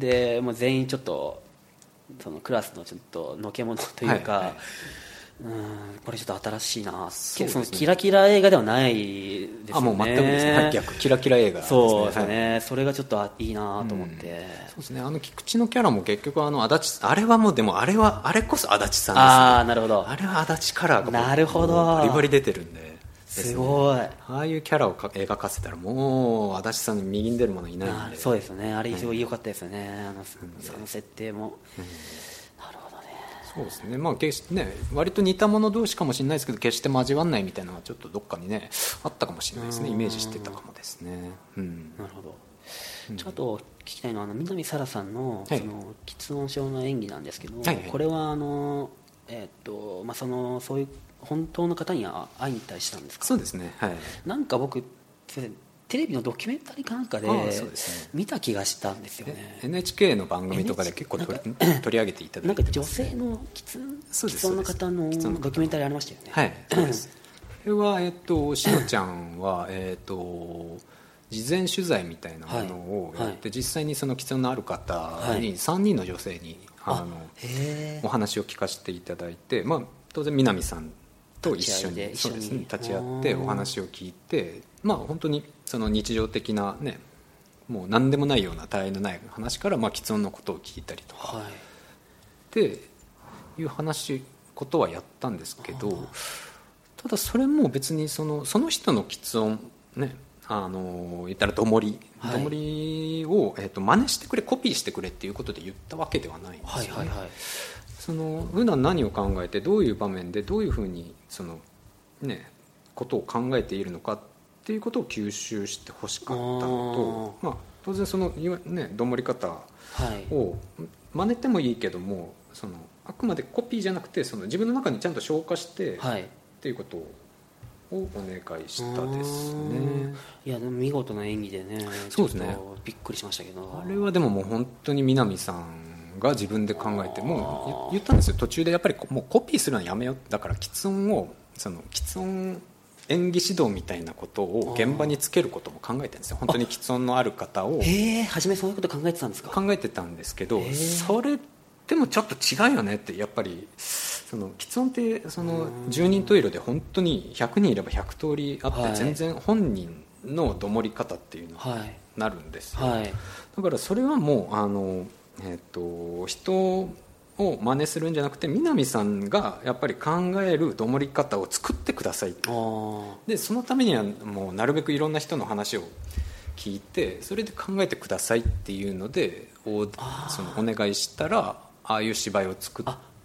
でもう全員ちょっとそのクラスのちょっとのけ者というか、はいはい、うんこれちょっと新しいな。そ、ね、そのキラキラ映画ではないですよね。 あもう全くですね。逆キラキラ映画ですね。 そうですね、はい、それがちょっといいなと思って、うん、 そうですね。あの菊池のキャラも結局あの足立あれはもうでもあれはあれこそ足立さんですね。 ああなるほど。 あれは足立カラーがなるほどバリバリ出てるんで。 すごい。 ああいうキャラを描かせたらもう足立さんに右に出るものいないんで。 そうですね。あれ非常に良かったですよね。あのその設定も。うんそうですね、まあ決してね、割と似た者同士かもしれないですけど決して交わんないみたいなのはちょっとどっかにねあったかもしれないですね。イメージしてたかもですね、うん、 なるほど、うん、ちょっと聞きたいのはあの南沙羅さん の, その喫音症の演技なんですけど、はいはい、これはあの、えーっとまあ、そのそういう本当の方には会いに行ったりしたんですか。 そうですね、はい、 なんか僕テレビのドキュメンタリーかなんかで見た気がしたんですよね。 エヌエイチケー の番組とかで結構取り, 取り上げていただいてます、ね、 なんか女性の喫音の方のドキュメンタリーありましたよね。 はい、そうです。これは、えっと、しのちゃんは、えっと、事前取材みたいなものをやって、はいはい、実際にその喫音のある方にさんにんの女性に、はい、あのお話を聞かせていただいて、まあ、当然南さんと一緒にそうですね、立ち会ってお話を聞いて、まあ、本当にその日常的な、ね、もう何でもないような他愛のない話から、まあ、喫音のことを聞いたりとか、はい、っていう話ことはやったんですけど、ただそれも別にその、その人の喫音ね、あの言ったらどもり、はい、どもりを、えー、と真似してくれコピーしてくれっていうことで言ったわけではないんですよね。はいはいはい、その普段何を考えてどういう場面でどういうふうにその、ね、ことを考えているのかっていうことを吸収してほしかったのと、まあ、当然その、ね、どもり方を真似てもいいけども、そのあくまでコピーじゃなくてその自分の中にちゃんと消化して、はい、っていうことをお願いしたですね。 いやでも見事な演技でね、そうですね、びっくりしましたけど、 あれはでももう本当に南さんが自分で考えてもう言ったんですよ。途中でやっぱりもうコピーするのはやめよう、だから喫音をその喫音演技指導みたいなことを現場につけることも考えてるんですよ。本当に喫音のある方を。 へえ、初めそういうこと考えてたんですか。 考えてたんですけど、それでもちょっと違うよねって。やっぱりその喫音ってそのじゅうにん十色で本当にひゃくにんいればひゃく通りあって、はい、全然本人のどもり方っていうのになるんですよ、はい、だからそれはもうあの、えー、と人を真似するんじゃなくて南さんがやっぱり考えるどもり方を作ってください。でそのためにはもうなるべくいろんな人の話を聞いてそれで考えてくださいっていうのでおそのお願いしたらああいう芝居を作っ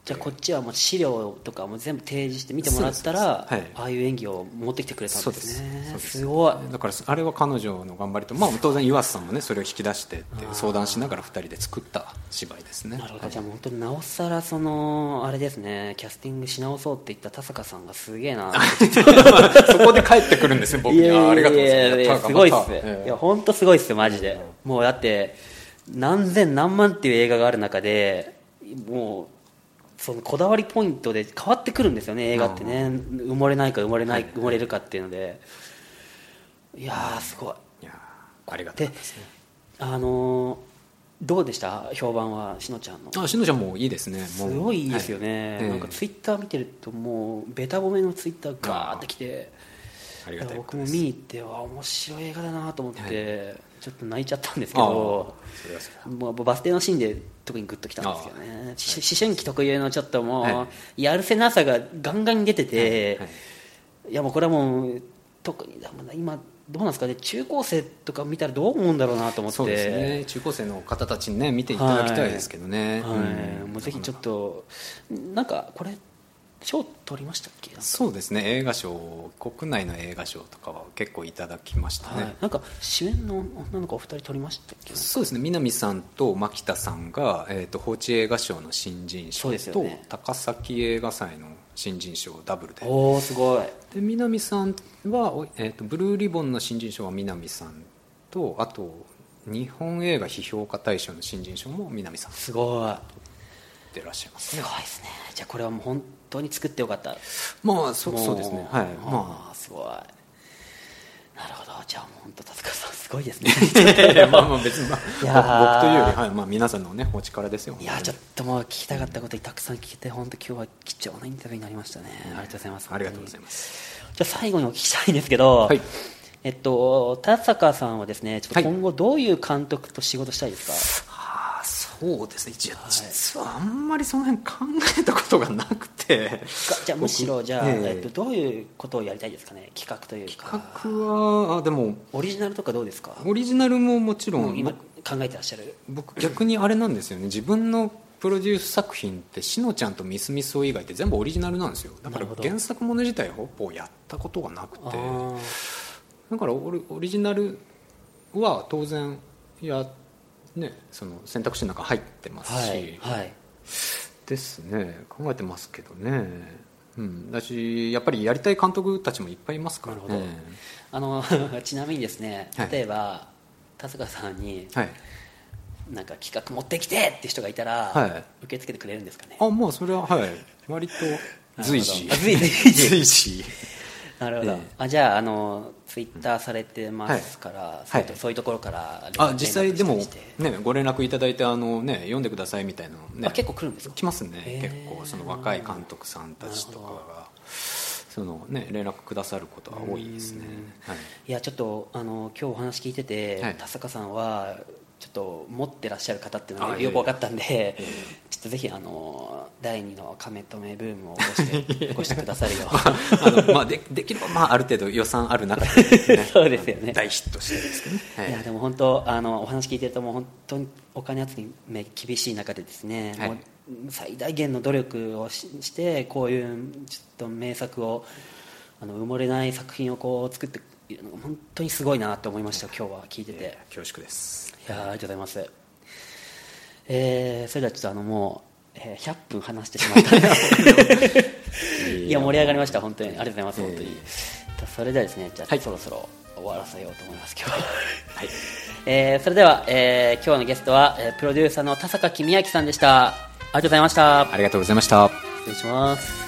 じゃあこっちはもう資料とかも全部提示して見てもらったら、はい、ああいう演技を持ってきてくれたんですね。そうです、すごい。 だからあれは彼女の頑張りと、まあ、当然岩瀬さんもねそれを引き出してって相談しながらふたりで作った芝居ですね。 なるほど、はい、じゃあ本当になおさらそのあれですね、キャスティングし直そうって言った田坂さんがすげえなそこで帰ってくるんですね僕に。いやいやいや、ありがとうございます。いやすごいっす、えー、いや本当すごいっすよマジで、うん、もうだって何千何万っていう映画がある中でもうそのこだわりポイントで変わってくるんですよね映画ってね。埋もれないか埋もれない、はい、埋もれるかっていうので、いやーすごい。 いやありがたいですね。 あのー、どうでした評判はしのちゃんの。 あしのちゃんもいいですね。もうすごいいいですよね、はい、なんかツイッター見てるともうベタ褒めのツイッターガーってきて、 ありがたい僕も見に行ってわ面白い映画だなと思って、はい、ちょっと泣いちゃったんですけど、もうバス停のシーンで特にグッときたんですよね。思春期特有のちょっともう、はい、やるせなさがガンガンに出てて、はいはい、いやもうこれはもう特に今どうなんですかね、中高生とか見たらどう思うんだろうなと思って。 そうですね、中高生の方たちにね見ていただきたいですけどね、 はいはい、うん、もうぜひちょっとなんかこれ賞取りましたっけ。 そうですね、映画賞、国内の映画賞とかは結構いただきましたね、はい、 なんか主演の女の子お二人取りましたっけ。 そうですね、南さんと牧田さんが、えー、と報知映画賞の新人賞と、ね、高崎映画祭の新人賞ダブルで。 おーすごい。 で南さんは、えー、とブルーリボンの新人賞は南さんと、あと日本映画批評家大賞の新人賞も南さん。 すごい。 てらっしゃいますね。 すごいですね。じゃあこれはもう本当に作ってよかった。 まあ そ, そうですね、はい、 まあすごい。なるほど、じゃあもう本当田塚さんすごいですねまあまあ別に、まあ、僕というより、はい、まあ、皆さんのねお力ですよ。 いやちょっともう聞きたかったことにたくさん聞けて本当今日は貴重なインタビューになりましたね、うん、ありがとうございます。 ありがとうございます。 じゃあ最後にお聞きしたいんですけど、はい、えっと田坂さんはですねちょっと今後どういう監督と仕事したいですか。 はい、そうですね、実はあんまりその辺考えたことがなくて、 じゃあむしろじゃあ、えーえっと、どういうことをやりたいですかね、企画というか。 企画はあでもオリジナルとかどうですか。 オリジナルももちろん今考えてらっしゃる。 僕逆にあれなんですよね、自分のプロデュース作品ってしのちゃんとミスミスを以外って全部オリジナルなんですよ。だから原作もの自体ほぼやったことがなくて、だからオ リ, オリジナルは当然やってね、その選択肢の中入ってますし、 はいはい、 ですね、考えてますけどね、うん、だしやっぱりやりたい監督たちもいっぱいいますからね。なるほど、 あのちなみにですね、例えば、はい、田塚さんに、はい、なんか企画持ってきてって人がいたら、はい、受け付けてくれるんですかね。 あ、まあそれははい割と随時随時随時なるほど、えー、あじゃあ、あのツイッターされてますから、はい、そういうと、はい、そういうところからあ実際でも、ね、ご連絡いただいてあの、ね、読んでくださいみたいなの、ね、 あ結構来るんですか。 来ますね、結構その若い監督さんたちとかがその、ね、連絡くださることは多いですね、はい、 いやちょっとあの今日お話聞いてて、はい、田坂さんはちょっと持ってらっしゃる方っていうのがよく分かったんで、えー、ちょっとぜひあのだいにのカメ止めブームを起こして起こしてくださるよあの、まあ、で, できれば、まあ、ある程度予算ある中で、ね、 そうですよね、 大ヒットしてるんですけどね、はい、 いやでも本当あのお話聞いてるともう本当にお金集め厳しい中でですね、はい、もう最大限の努力を し, してこういうちょっと名作をあの埋もれない作品をこう作っているのが本当にすごいなと思いました。今日は聞いてて恐縮です。 いやありがとうございます、えー、それではちょっとあのもう、えー、ひゃっぷん話してしまったいや盛り上がりました本当にありがとうございます、えー、本当にそれではですねじゃあ、はい、そろそろ終わらせようと思います今日は、はいえー、それでは、えー、今日のゲストは、えー、プロデューサーの田坂公明さんでした。ありがとうございました。 ありがとうございました。 失礼します。